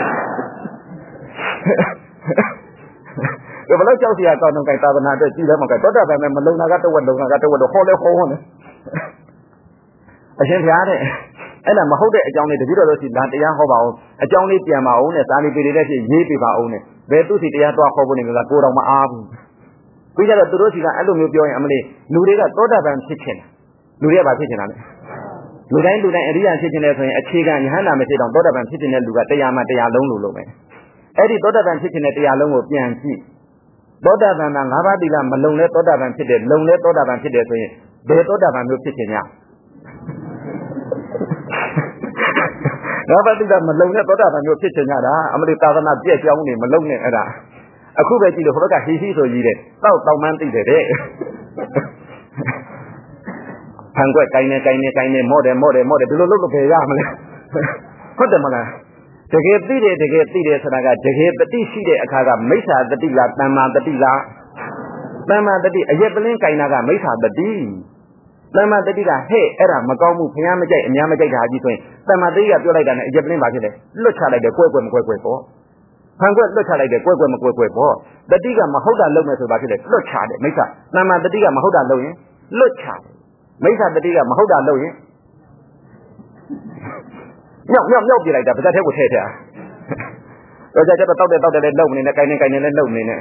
ဘယ်လိုကြောက်စရာကောင်းတော့ကဲသာသနာအတွက်ကြည့်လဲမကဲသောတာပန်နဲ့မလုံတာကတစ်ဝက်လုံတာကတစ်ဝက်တော့ဟောလဲဟောနေအရှင်ဘုရားတဲ့အဲ့ဒါမဟုတ်တဲ့အကြောင်းလေးတတိတော်တို့စီလာတရားဟောပါအောင်အကြောင်းလေးပြန်ပါအောင်နဲ့စာလီပေတွေလည်းဖြစ်ရေးပြပါအောင်နဲ့ဘယ်သူစီတရားသွားခေါ်ဖို့နေကြလားကိုတော်မအားဘူးပြီးကြတော့သူတို့စီကအဲ့လိုမျိုးပြောရင်အမလေးလူတွေကသောတာပန်ဖြစ်ချင်တယ်လူတွေကဘာဖြစ်ချင်တာလဲလူတိုင်းအရိယာဖြစ်ချင်တယ်ဆိုရင်အခြေခံယဟန္တာမဖြစ်တော့သောတာပန်ဖြစ်ချင်တဲ့လူကတရားမှတရားလုံးလို့လုပ်မယ်အဲ့ဒီသောတာပန်ဖြစ်ချင်တဲ့တရားလုံးကိုပြန်ကြည့်သောတာပန်က5ပါးသီလမလုံလဲသောတာပန်ဖြစ်တယ်လုံလဲသောတာပန်ဖြစ်တယ်ဆိုရင်ဘယ်သောတာပန်မျိုးဖြစ်ချင်냐ငါးပါးသီလမလုံတဲ့သောတာပန်မျိုးဖြစ်ချင်냐တာအမလေးသာသနာပြည့်ပြောင်းနေမလုံနဲ့အဲ့ဒါအခုပဲကြည့်လို့ဟိုဘက်ကဟီဆိုကြီးတဲ့တောက်မှန်းသိတယ်တဲ့ဖန်ကွက်ကိုင်းနေမော့တယ်ဒီလိုလုပ်လို့ဘယ်ရမလဲဟုတ်တယ်မလားတကယ်သိတယ်ဆိုတာကတကယ်တတိရှိတဲ့အခါကမိစ္ဆာတတိလားတမ္မာတတိလားတမ္မာတတိအရက်ပလင်းကိုင်းတာကမိစ္ဆာတတိတမ္မာတတိကဟဲ့အဲ့ဒါမကောင်းဘူးဘုရားမကြိုက်အများမကြိုက်တာကြီးဆိုရင်တမ္မာတတိကပြောလိုက်တာနဲ့အရက်ပလင်းပါဖြစ်တယ်လွတ်ချလိုက်တယ်ကွဲမကွဲပေါ့ဖန်ကွက်လွတ်ချလိုက်တယ်ကွဲမကွဲပေါ့တတိကမဟုတ်တာလုပ်မယ်ဆိုပါဖြစ်တယ်လွတ်ချတယ်မိစ္ဆာတမ္မာတတိကမဟုတ်တာလုပ်ရင်လွတ်ချတယ်မိစ္ဆာတတိကမဟုတ်တာလုပ်ရင်မြောက်ပြလိုက်တာပါဇက်ထဲကိုထည့်တော့ကြတော့တောက်တယ်လည်းလုံနေနဲ့ကိုင်းနေလည်းလုံနေနဲ့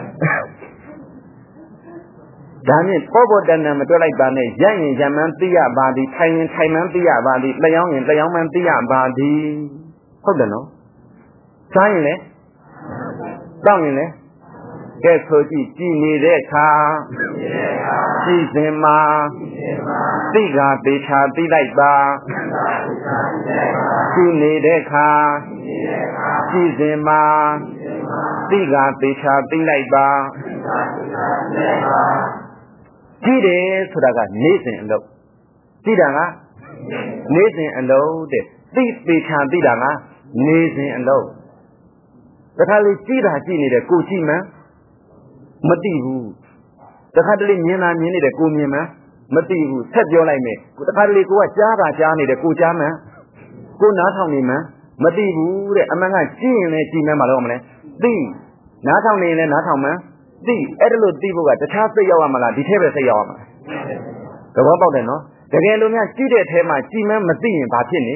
ဒါနဲ့ပေါ်တန်တန်မတွေ့လိုက်ပါနဲ့ရရင်ရမှန်းသိရပါသည်ထိုင်ရင်ထိုင်မှန်းသိရပါသည်လျောင်းရင်လျောင်းမှန်းသိရပါသည်ဟုတ်တယ်နော်စားရင်လည်းတောက်ရင်လည်းကဲဆိုကြည့်ကြည်နေတဲ့အခါကြည်စင်မှာသိကပေချာသိလိုက်ပါကြည်နေတဲ့အခါကြည်စင်မှာသိကပေချာသိလိုက်ပါကြည်တယ်ဆိုတာကနေ့စဉ်အလုပ်ကြည်တာကနေ့စဉ်အလုပ်တဲ့သိပေချာသိတာကနေ့စဉ်အလုပ်တခါလေကြည်တာကြည်နေတဲ့ကိုကြည်မှန်းမသိဘူးတခါတလေမြင်နေတဲ့ကိုမြင်မှန်းမသိဘူးဆက်ပြောလိုက်မယ်တခါတလေကိုကကြားနေတဲ့ကိုကြားမှန်းကိုနားထောင်နေမှန်းမသိဘူးတဲ့အမှန်ကကြည်ရင်လည်းကြည်မှန်းမလို့မလဲသိနားထောင်နေရင်လည်းနားထောင်မှန်းသိအဲ့ဒါလို့သိဖို့ကတခြားစိတ်ရောက်ရမလားဒီထဲပဲစိတ်ရောက်ရမှာသဘောပေါက်တယ်နော်ကယ်လို့များကြည့်တဲ့ထဲမှာကြည်မဲမသိရင်ဘာဖြစ်နေ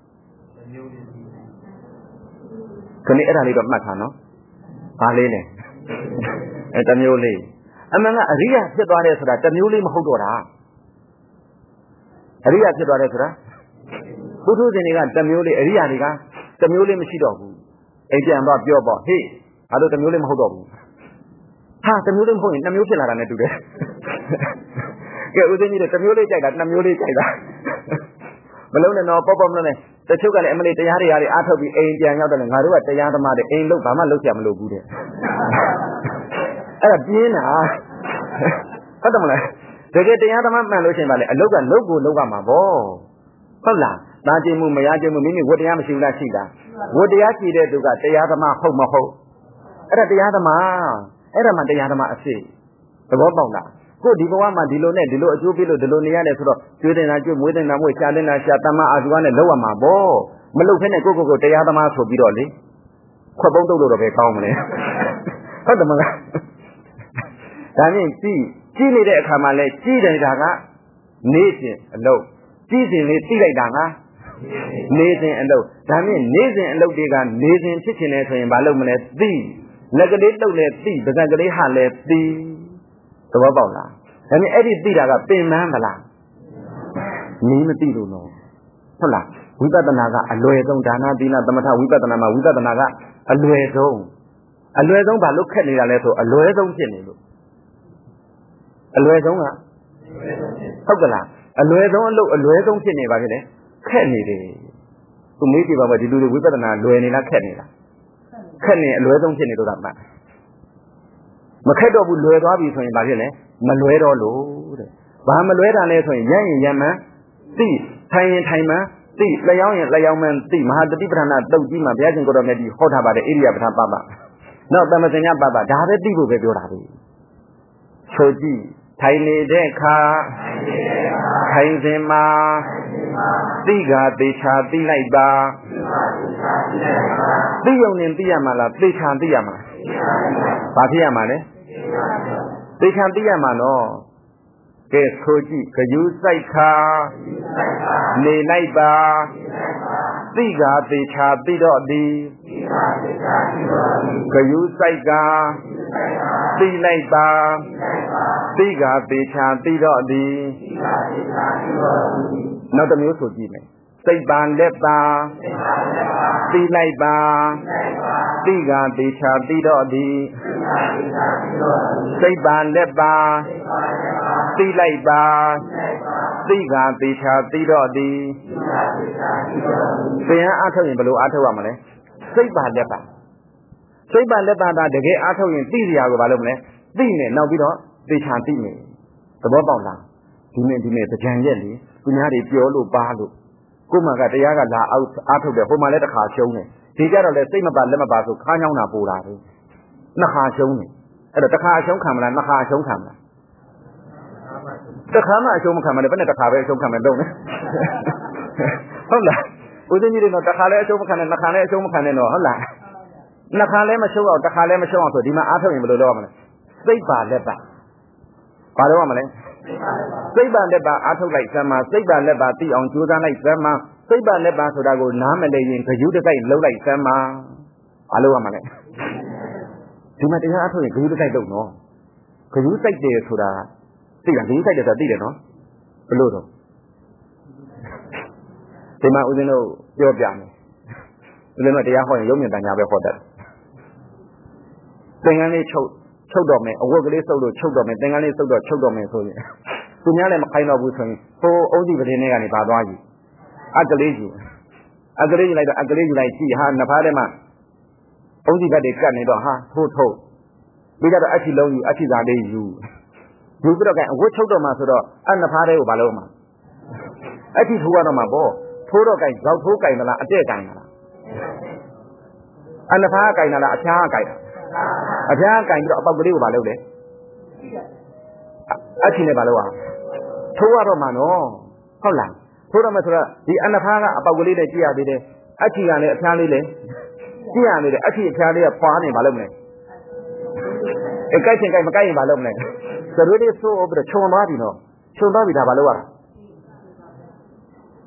ခဏအဲ့ဒါလေးတော့မှတ်ထားနော်ဘာလေးလဲတမျိုးလေးအမှန်ကအရိယာဖြစ်သွားတယ်ဆိုတာတမျိုးလေးမဟုတ်တော့တာအရိယာဖြစ်သွားတယ်ဆိုတာပုထုဇဉ်တွေကတမျိုးလေးအရိယာတွေကတမျိုးလေးမရှိတော့ဘူးအိမ်ပြန်တော့ပြောပေါ့ဟေးအဲ့လိုတမျိုးလေးမဟုတ်တော့ဘူးဟာတမျိုးလေးမဟုတ်ရင်2မျိုးဖြစ်လာတာနဲ့တူတယ်ကဲဦးသိန်းကြီးတို့တမျိုးလေးကြိုက်တာ2မျိုးလေးကြိုက်တာမလုံးနဲ့တော့ပေါ့မလုံးနဲ့တချို့ကလည်းအမလေးတရားတွေအားထုတ်ပြီးအိမ်ပြန်ရောက်တယ်ငါတို့ကတရားသမားတွေအိမ်လို့ဘာမှလုပ်ကြမလို့ဘူးတဲ့အဲ့ဒါပြင်းတာဟုတ်တယ်မလားတကယ်တရားသမားမှန်လို့ရှိရင်ဗာလေအလုတ်ကလုတ်ကိုလုတ်ရမှာပေါ့ဟုတ်လားတာကျင်မှုမရကျင်မှုမိမိဝတ္တရားမရှိဘူးလားရှိတာဝတ္တရားရှိတဲ့သူကတရားသမားဟုတ်မဟုတ်အဲ့ဒါတရားသမားအဲ့ဒါမှတရားသမားအဖြစ်သဘောပေါက်လားကိုဒီဘဝမှာဒီလိုနဲ့ဒီလိုအကျိုးပေးလို့ဒီလိုနေရတယ်ဆိုတော့ကျွေးတင်တာကျွေးမွေးတင်တာမွေးရှာတင်တာရှာတမအာဇဝနဲ့လောက်ရမှာပေါ့မလုပ်ဖ ೇನೆ ကိုတရားသမားဆိုပြီးတော့လေခွက်ပုံးတုပ်လို့တော့ပဲကောင်းမလဲဟုတ်တယ်မလားဒါနဲ့ကြည့်နေတဲ့အခါမှာလဲကြည့်နေတာကနေစဉ်အလုပ်ကြည့်စဉ်လေးသိလိုက်တာကနေစဉ်အလုပ်ဒါနဲ့နေစဉ်အလုပ်တွေကနေစဉ်ဖြစ်ချင်တယ်ဆိုရင်မလုပ်မလဲသိလက်ကလေးလှုပ်လဲသိပါးစပ်ကလေးဟာလဲသိသဘောပေါက်လားဒါနဲ့အဲ့ဒီသိတာကပင်မမလားမင်းမသိလို့နော်ဟုတ်လားဝိပဿနာကအလွယ်ဆုံးဒါနသီလသမထဝိပဿနာမှာဝိပဿနာကအလွယ်ဆုံးဘာလို့ခက်နေတာလဲဆိုအလွယ်ဆုံးဖြစ်နေလို့အလွယ်ဆုံးကဟုတ်ကလားအလွယ်ဆုံးအလုပ်အလွယ်ဆုံးဖြစ်နေပါဖြစ်တယ်ခက်နေတယ်သူမေးကြည့်ပါဦးဒီလူတွေဝိပဿနာလွယ်နေလားခက်နေလားခက်နေအလွယ်ဆုံးဖြစ်နေလို့တာမှတ်မခက်တော့ဘူးလွယ်သွားပြီဆိုရင်ဘာဖြစ်လဲမလွယ်တော့လို့တဲ့ဘာမလွယ်တာလဲဆိုရင်ရရင်ရမှန်သိထိုင်ရင်ထိုင်မှန်သိလျောင်းရင်လျောင်းမှန်သိမဟာတတိပဌာနာတုတ်ကြီးမှာဘုရားရှင်ကိုတော်မြတ်ကြီးဟောထားပါတယ်ဣရိယာပဌာပပနောက်သမစဉ္ညာပပဒါပဲသိဖို့ပဲပြောတာပဲဆိုကြည့်ထိုင်နေတဲ့အခါထိုင်စဉ်မှာသိကသေချာသိလိုက်ပါသိုံနဲ့သိရမှာလားသေချာသိရမှာဘာဖြစ်ရမှာလဲသေချာသိရမှာနော်ကဲဆိုကြည့်ဂယုစိုက်ခါနေလိုက်ပါသိကသေချာသိတော့သည်ဂယုစိုက်ကသိလိုက်ပါသိကသေချာသိတော့သည်နောက်တစ်မျိုးဆိုကြည့်မယ်စိတ်ပါလက်ပါသိလိုက်ပါသိကသေချာသိတော့သည်စိတ်ပါလက်ပါသိလိုက်ပါသိကသေချာသိတော့သည်သင်အားထုတ်ရင်ဘယ်လိုအားထုတ်ရမလဲစိတ်ပါလက်ပါစိတ်ပါလက်ပါဒါတကယ်အားထုတ်ရင်သိစရာကိုဘာလုပ်မလဲသိမယ်နောက်ပြီးတော့သေချာသိမယ်သဘောပေါက်လားဒီနေ့ကြံရက်လေသူများတွေပြောလို့ပါလို့ကိုယ်မှကတရားကလာအားထုတ်တယ်ဟိုမှလည်းတစ်ခါရှုံးတယ်ဒီကြတော့လေစိတ်မပါလက်မပါဆိုခါးညောင်းတာပို့တာပဲနှစ်ခါရှုံးတယ်အဲ့တော့တစ်ခါအရှုံးခံမလားနှစ်ခါအရှုံးခံမလားတစ်ခါမှအရှုံးမခံမလဲဘယ်နဲ့တစ်ခါပဲအရှုံးခံမယ်တော့လေဟုတ်လားဦးဇင်းကြီးတွေတော့တစ်ခါလည်းအရှုံးမခံနဲ့နှစ်ခါလည်းအရှုံးမခံနဲ့တော့ဟုတ်လားနှစ်ခါလည်းမရှုံးအောင်တစ်ခါလည်းမရှုံးအောင်ဆိုဒီမှာအားထုတ်ရင်ဘယ်လိုလုပ်ရမလဲစိတ်ပါလက်ပါဘာလုပ်ရမလဲစိတ်ပါလက်ပါအားထုတ်လိုက်စမ်းမှာစိတ်ပါလက်ပါသိအောင်ကြိုးစားလိုက်စမ်းမှာစိတ်ပါလက်ပါဆိုတာကိုနားမလည်ရင်ဂယုတစိုက်လှုပ်လိုက်စမ်းမှာဘာလုပ်ရမလဲဒီမှာတရားအားထုတ်ရင်ဂယုတစိုက်လုပ်နော်ဂယုစိုက်တယ်ဆိုတာသိလားဂယုစိုက်တယ်ဆိုတာသိတယ်နော်ဘယ်လိုတော့ဒီမှာဦးဇင်းတို့ပြောပြမယ်ဦးဇင်းတို့တရားဟောရင်ရုပ်မြင်တန်ညာပဲဟောတတ်သင်္ကန်းလေးချုပ်တော့မယ်အဝတ်ကလေးစုပ်လို့ချုပ်တော့မယ်သင်္ကန်းလေးစုပ်တော့ချုပ်တော့မယ်ဆိုရင်သူများလည်းမခိုင်းတော့ဘူးဆိုရင်ဟိုအုံးစီပတင်းထဲကနေပါသွားယူအကလေးယူလိုက်တော့အကလေးယူလိုက်ကြည့်ဟာနှစ်ဖားထဲမှာအုံးစီဘက်တွေကတ်နေတော့ဟာထိုးပြီးတော့အချီလုံးယူအချီသာလေးယူပြီးတော့ကအဝတ်ချုပ်တော့မှဆိုတော့အနှစ်ဖားထဲကိုဘာလုပ်မှာအချီထိုးရတော့မှာပေါ့ထိုးတော့ကင်ဇောက်ထိုးကင်မလားအတဲ့ကင်မလားအနှစ်ဖားကင်လားအဖျားကင်အဖျားကင်ပြီးတော့အပေါက်ကလေးကိုဘာလုပ်လဲအချီနဲ့ဘာလုပ်အောင်ထိုးရတော့မှာနော်ဟုတ်လားထိုးတော့မှဆိုတော့ဒီအနှစ်ဖားကအပေါက်ကလေးနဲ့ကြည့်ရသေးတယ်အချီကလည်းအဖျားလေးလေကြည့်ရနေတယ်အချီအဖျားလေးကဖွာနေဘာလုပ်မလဲကြိုက်ချင်ကြိုက်မကြိုက်ရင်ဘာလုပ်မလဲသရွေးလေးဆိုးပြီးတော့ခြုံသွားပြီနော်ခြုံသွားပြီဒါဘာလုပ်ရတာ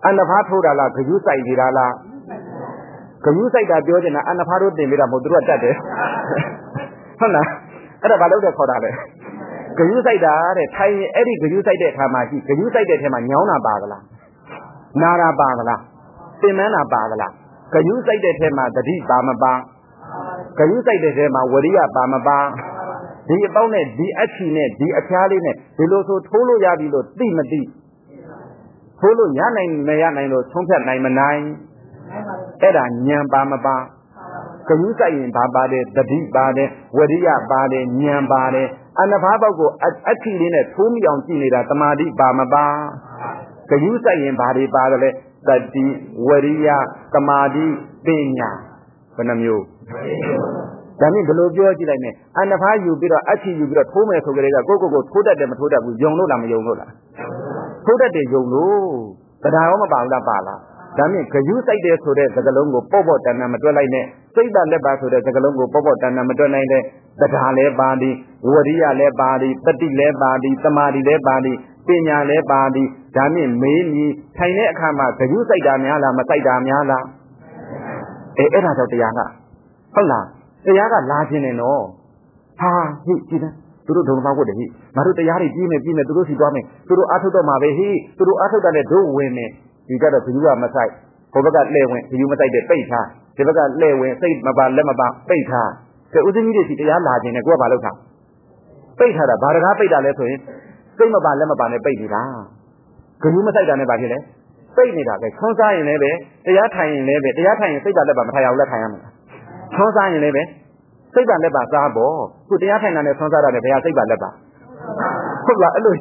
နဖားထိုးတာလားဂယုစိုက်နေတာလားဂယုစိုက်တာပြောချင်တာအနဖားတို့တင်ပေးတာမဟုတ်သူတို့ကတတ်တယ်ဟုတ်လားအဲ့ဒါဘာလို့လဲခေါ်တာလဲဂယုစိုက်တာတဲ့ထိုင်ရင်အဲ့ဒီဂယုစိုက်တဲ့အခါမှာရှိဂယုစိုက်တဲ့ထဲမှာညောင်းတာပါသလားနာတာပါသလားပင်မန်းတာပါသလားဂယုစိုက်တဲ့ထဲမှာတတိပါမပါဂယုစိုက်တဲ့ထဲမှာဝရိယပါမပါဒီအပေါင်းနဲ့ဒီအချီနဲ့ဒီအဖျားလေးနဲ့ဒီလိုဆိုထိုးလို့ရပြီလို့သိမသိထိုးလို့ရနိုင်မရနိုင်လို့ဆုံးဖြတ်နိုင်မနိုင်အဲ့ဒါဉာဏ်ပါမပါဂယုစိုက်ရင်ဘာပါတယ်တတိပါတယ်ဝရိယပါတယ်ဉာဏ်ပါတယ်အနဖားပေါက်ကိုအချီလေးနဲ့ထိုးမိအောင်ကြည့်နေတာတမာတိပါမပါဂယုစိုက်ရင်ဘာတွေပါတယ်လဲတတိဝရိယတမာတိပညာဘယ်နှမျိုးဒါနဲ့ဘယ်လိုပြောကြည့်လိုက်နဲ့အနဖားယူပြီးတော့အချီယူပြီးတော့ထိုးမယ်ဆိုကြတဲ့ကကိုထိုးတတ်တယ်မထိုးတတ်ဘူးယုံလို့လားမယုံလို့လားထိုးတတ်တယ်ယုံလို့တရားရောမပါဘူးလားပါလားဒါနဲ့ဂယုစိုက်တယ်ဆိုတဲ့သကလုံးကိုပေါ့တန်တန်မတွက်လိုက်နဲ့စိတ်တလက်ပါဆိုတဲ့သကလုံးကိုပေါ့တန်တန်မတွက်နိုင်တဲ့တရားလည်းပါသည်ဝရိယလည်းပါသည်တတိလည်းပါသည်တမာတိလည်းပါသည်ပညာလည်းပါသည်ဒါနဲ့မေးမြည်ထိုင်တဲ့အခါမှာဂယုစိုက်တာများလားမစိုက်တာများလားအဲ့ဒါတော့တရားကဟုတ်လားတရားကလာခြင်းနဲ့နော်ဟာဟိကြည့်တယ်သူတို့ဒုံမဝတ်တယ်ဟိငါတို့တရားတွေပြီးမယ်သူတို့စီသွားမယ်သူတို့အားထုတ်တော့မှာပဲဟိသူတို့အားထုတ်တာနဲ့တို့ဝင်မယ်ဒီကတော့ဘီယူကမဆိုင်ဟိုဘက်ကလှဲ့ဝင်ဘီယူမဆိုင်တဲ့ပိတ်ထားဒီဘက်ကလှဲ့ဝင်စိတ်မပါလက်မပါပိတ်ထားကဲဥစဉ်ကြီးတွေစီတရားလာခြင်းနဲ့ကိုကဘာလုပ်တာပိတ်ထားတာဘာတကားပိတ်တာလဲဆိုရင်စိတ်မပါလက်မပါနဲ့ပိတ်နေတာဘီယူမဆိုင်တာနဲ့ဘာဖြစ်လဲပိတ်နေတာပဲခွန်စားရင်လည်းပဲတရားထိုင်ရင်လည်းပဲတရားထိုင်ရင်စိတ်ပါလက်ပါမထိုင်အောင်လက်ထိုင်ရမှာခွန်စားရင်လည်းပဲစိတ်ပါလက်ပါစားဖို့ခုတရားထိုင်တာနဲ့ခွန်စားတာနဲ့ဘယ်ဟာစိတ်ပါလက်ပါဟုတ်လားအဲ့လို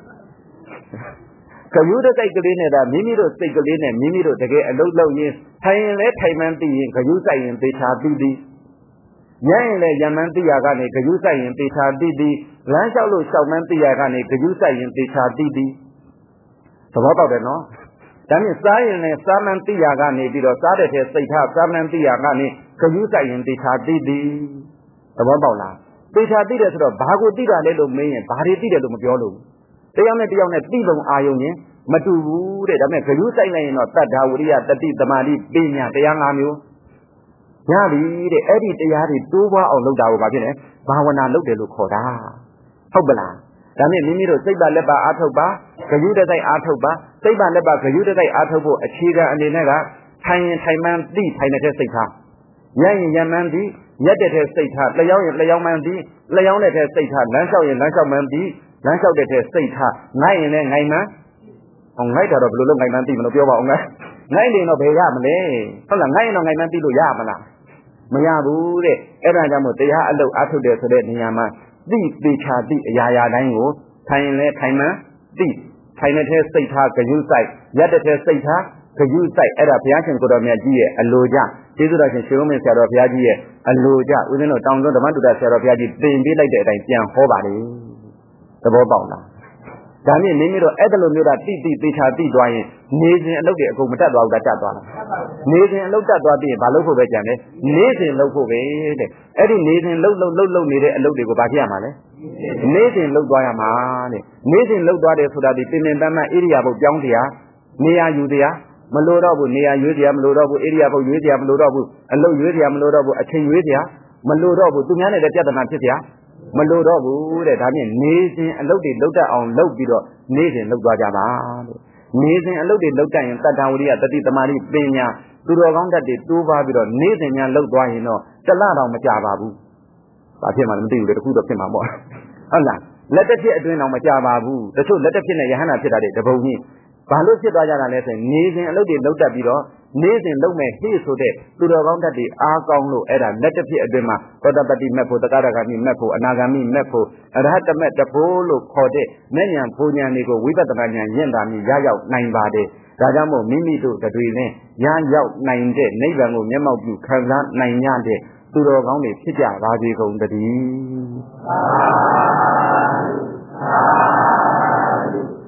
ဂယုတစိုက်ကလေးနဲ့ဒါမိမိတို့စိတ်ကလေးနဲ့မိမိတို့တကယ်အလုံးလုံးရင်ထိုင်ရင်လည်းထိုင်မှန်းသိရင်ဂယုစိုက်ရင်သေချာသိသည်ရရင်လည်းရမှန်းသိရကနေဂယုစိုက်ရင်သေချာသိသည်လမ်းလျှောက်လို့လျှောက်မှန်းသိရကနေဂယုစိုက်ရင်သေချာသိသည်သဘောပေါက်တယ်နော်ဒါနဲ့စားရင်လည်းစားမှန်းသိရကနေပြီးတော့စားတဲ့ထဲစိတ်ထားစားမှန်းသိရကနေဂယုစိုက်ရင်သေချာသိသည်သဘောပေါက်လားသေချာသိတယ်ဆိုတော့ဘာကိုသိတာလဲလို့မေးရင်ဘာတွေသိတယ်လို့မပြောလို့တယောက်နဲ့တယောက်နဲ့သိပုံအာယုံရင်မတူဘူးတဲ့ဒါပေမဲ့ဂယုစိုက်လိုက်ရင်တော့တတ္ထာဝရိယတတိသမာဓိပညာတရား၅မျိုးရပြီတဲ့အဲ့ဒီတရားတွေတိုးပွားအောင်လုပ်တာကိုဘာဖြစ်လဲဘာဝနာလုပ်တယ်လို့ခေါ်တာဟုတ်ပလားဒါနဲ့မိမိတို့စိတ်ပါလက်ပါအားထုတ်ပါဂယုတစိုက်အားထုတ်ပါစိတ်ပါလက်ပါဂယုတစိုက်အားထုတ်ဖို့အခြေခံအနေနဲ့ကထိုင်ရင်ထိုင်မှန်းသိထိုင်တဲ့စိတ်ထားရရင်ရမှန်းသိရက်တဲ့စိတ်ထားလျောင်းရင်လျောင်းမှန်းသိလျောင်းတဲ့စိတ်ထားလမ်းလျှောက်ရင်လမ်းလျှောက်မှန်းသိလမ်းလျှောက်တဲ့စိတ်ထားငိုက်ရင်လည်းငိုင်မှန်းဟောငိုက်တာတော့ဘယ်လိုလုပ်ငိုင်မှန်းသိမလို့ပြောပါအောင်ငိုက်နေတော့ဘယ်ရမလဲဟုတ်လားငိုက်ရင်တော့ငိုင်မှန်းသိလို့ရမလားမရဘူးတဲ့အဲ့ဒါကြောင့်မို့တရားအလုပ်အားထုတ်တယ်ဆိုတဲ့နေရာမှာသိသေချာသိအရာရာတိုင်းကိုထိုင်ရင်လည်းထိုင်မှန်းသိထိုင်တဲ့စိတ်ထားဂယုစိုက်ရက်တဲ့စိတ်ထားဂယုစိုက်အဲ့ဒါဘုရားရှင်ကိုတော်မြတ်ကြီးရဲ့အလိုကြကျေးဇူးတော်ရှင်ရှင်ဦးမင်းဆရာတော်ဘုရားကြီးရဲ့အလိုကြဦးဇင်းတို့တောင်စွန်းဓမ္မတုဒ္ဒဆရာတော်ဘုရားကြီးသင်ပေးလိုက်တဲ့အတိုင်းပြန်ဟောပါလေသဘောပေါက်လားဒါနဲ့မိမိတို့အဲ့ဒါလိုမျိုးတာတိသေချာသိသွားရင်နေစဉ်အလုပ်တွေအကုန်မတက်သွားဘူးလားတက်သွားလားနေစဉ်အလုပ်တက်သွားပြီးရင်ဘာလုပ်ဖို့ပဲကြံလဲနေစဉ်လုပ်ဖို့ပဲတဲ့အဲ့ဒီနေစဉ်လုပ်နေတဲ့အလုပ်တွေကိုဘာဖြစ်ရမှာလဲနေစဉ်လုပ်သွားရမှာတဲ့နေစဉ်လုပ်သွားတယ်ဆိုတာဒီပင်ပင်ပန်းပန်းဣရိယာပုတ်ပြောင်းတရားနေရာယူတရားမလိုတော့ဘူးနေရာရွေးတရားမလိုတော့ဘူးဣရိယာပုတ်ရွေးတရားမလိုတော့ဘူးအလုပ်ရွေးတရားမလိုတော့ဘူးအချိန်ရွေးတရားမလိုတော့ဘူးသူများနဲ့လည်းပြဿနာဖြစ်တရားမလိုတော့ဘူးတဲ့ဒါဖြင့်နေစဉ်အလုပ်တွေလုပ်တတ်အောင်လုပ်ပြီးတော့နေစဉ်လုပ်သွားကြပါတဲ့နေစဉ်အလုပ်တွေလုပ်တတ်ရင်တတ္တဝရိယတတိသမာဓိပညာသူတော်ကောင်းတတ်တွေတိုးပါပြီးတော့နေစဉ်များလုပ်သွားရင်တော့တလတော့မကြပါဘူးဘာဖြစ်မှလည်းမသိဘူးလေတခုတော့ဖြစ်မှာပေါ့ဟုတ်လားလက်တစ်ဖြစ်အတွင်းတော့မကြပါဘူးတချို့လက်တစ်ဖြစ်နဲ့ယဟန္တာဖြစ်တာတွေတပုံကြီးဘာလို့ဖြစ်သွားကြတာလဲဆိုရင်နေစဉ်အလုပ်တွေလုပ်တတ်ပြီးတော့နေစဉ်လုပ်မဲ့ဟိဆိုတဲ့သူတော်ကောင်းတတ်တွေအားကောင်းလို့အဲ့ဒါလက်တစ်ဖြစ်အတွင်းမှာသောတပတ္တိမက်ဖို့တက္ကရာဂမိမက်ဖို့အနာဂမိမက်ဖို့အရဟတမက်တဖို့လို့ခေါ်တဲ့မဲ့ညာဘုံညာတွေကိုဝိပဿနာဉာဏ်ရင့်တာမြည်ရရောက်နိုင်ပါတယ်ဒါကြောင့်မို့မိမိတို့တွေနဲ့ရရောက်နိုင်တဲ့နိဗ္ဗာန်ကိုမျက်မှောက်ပြုခံစားနိုင်ရတဲ့သူတော်ကောင်းတွေဖြစ်ကြပါစေကုန်သတည်း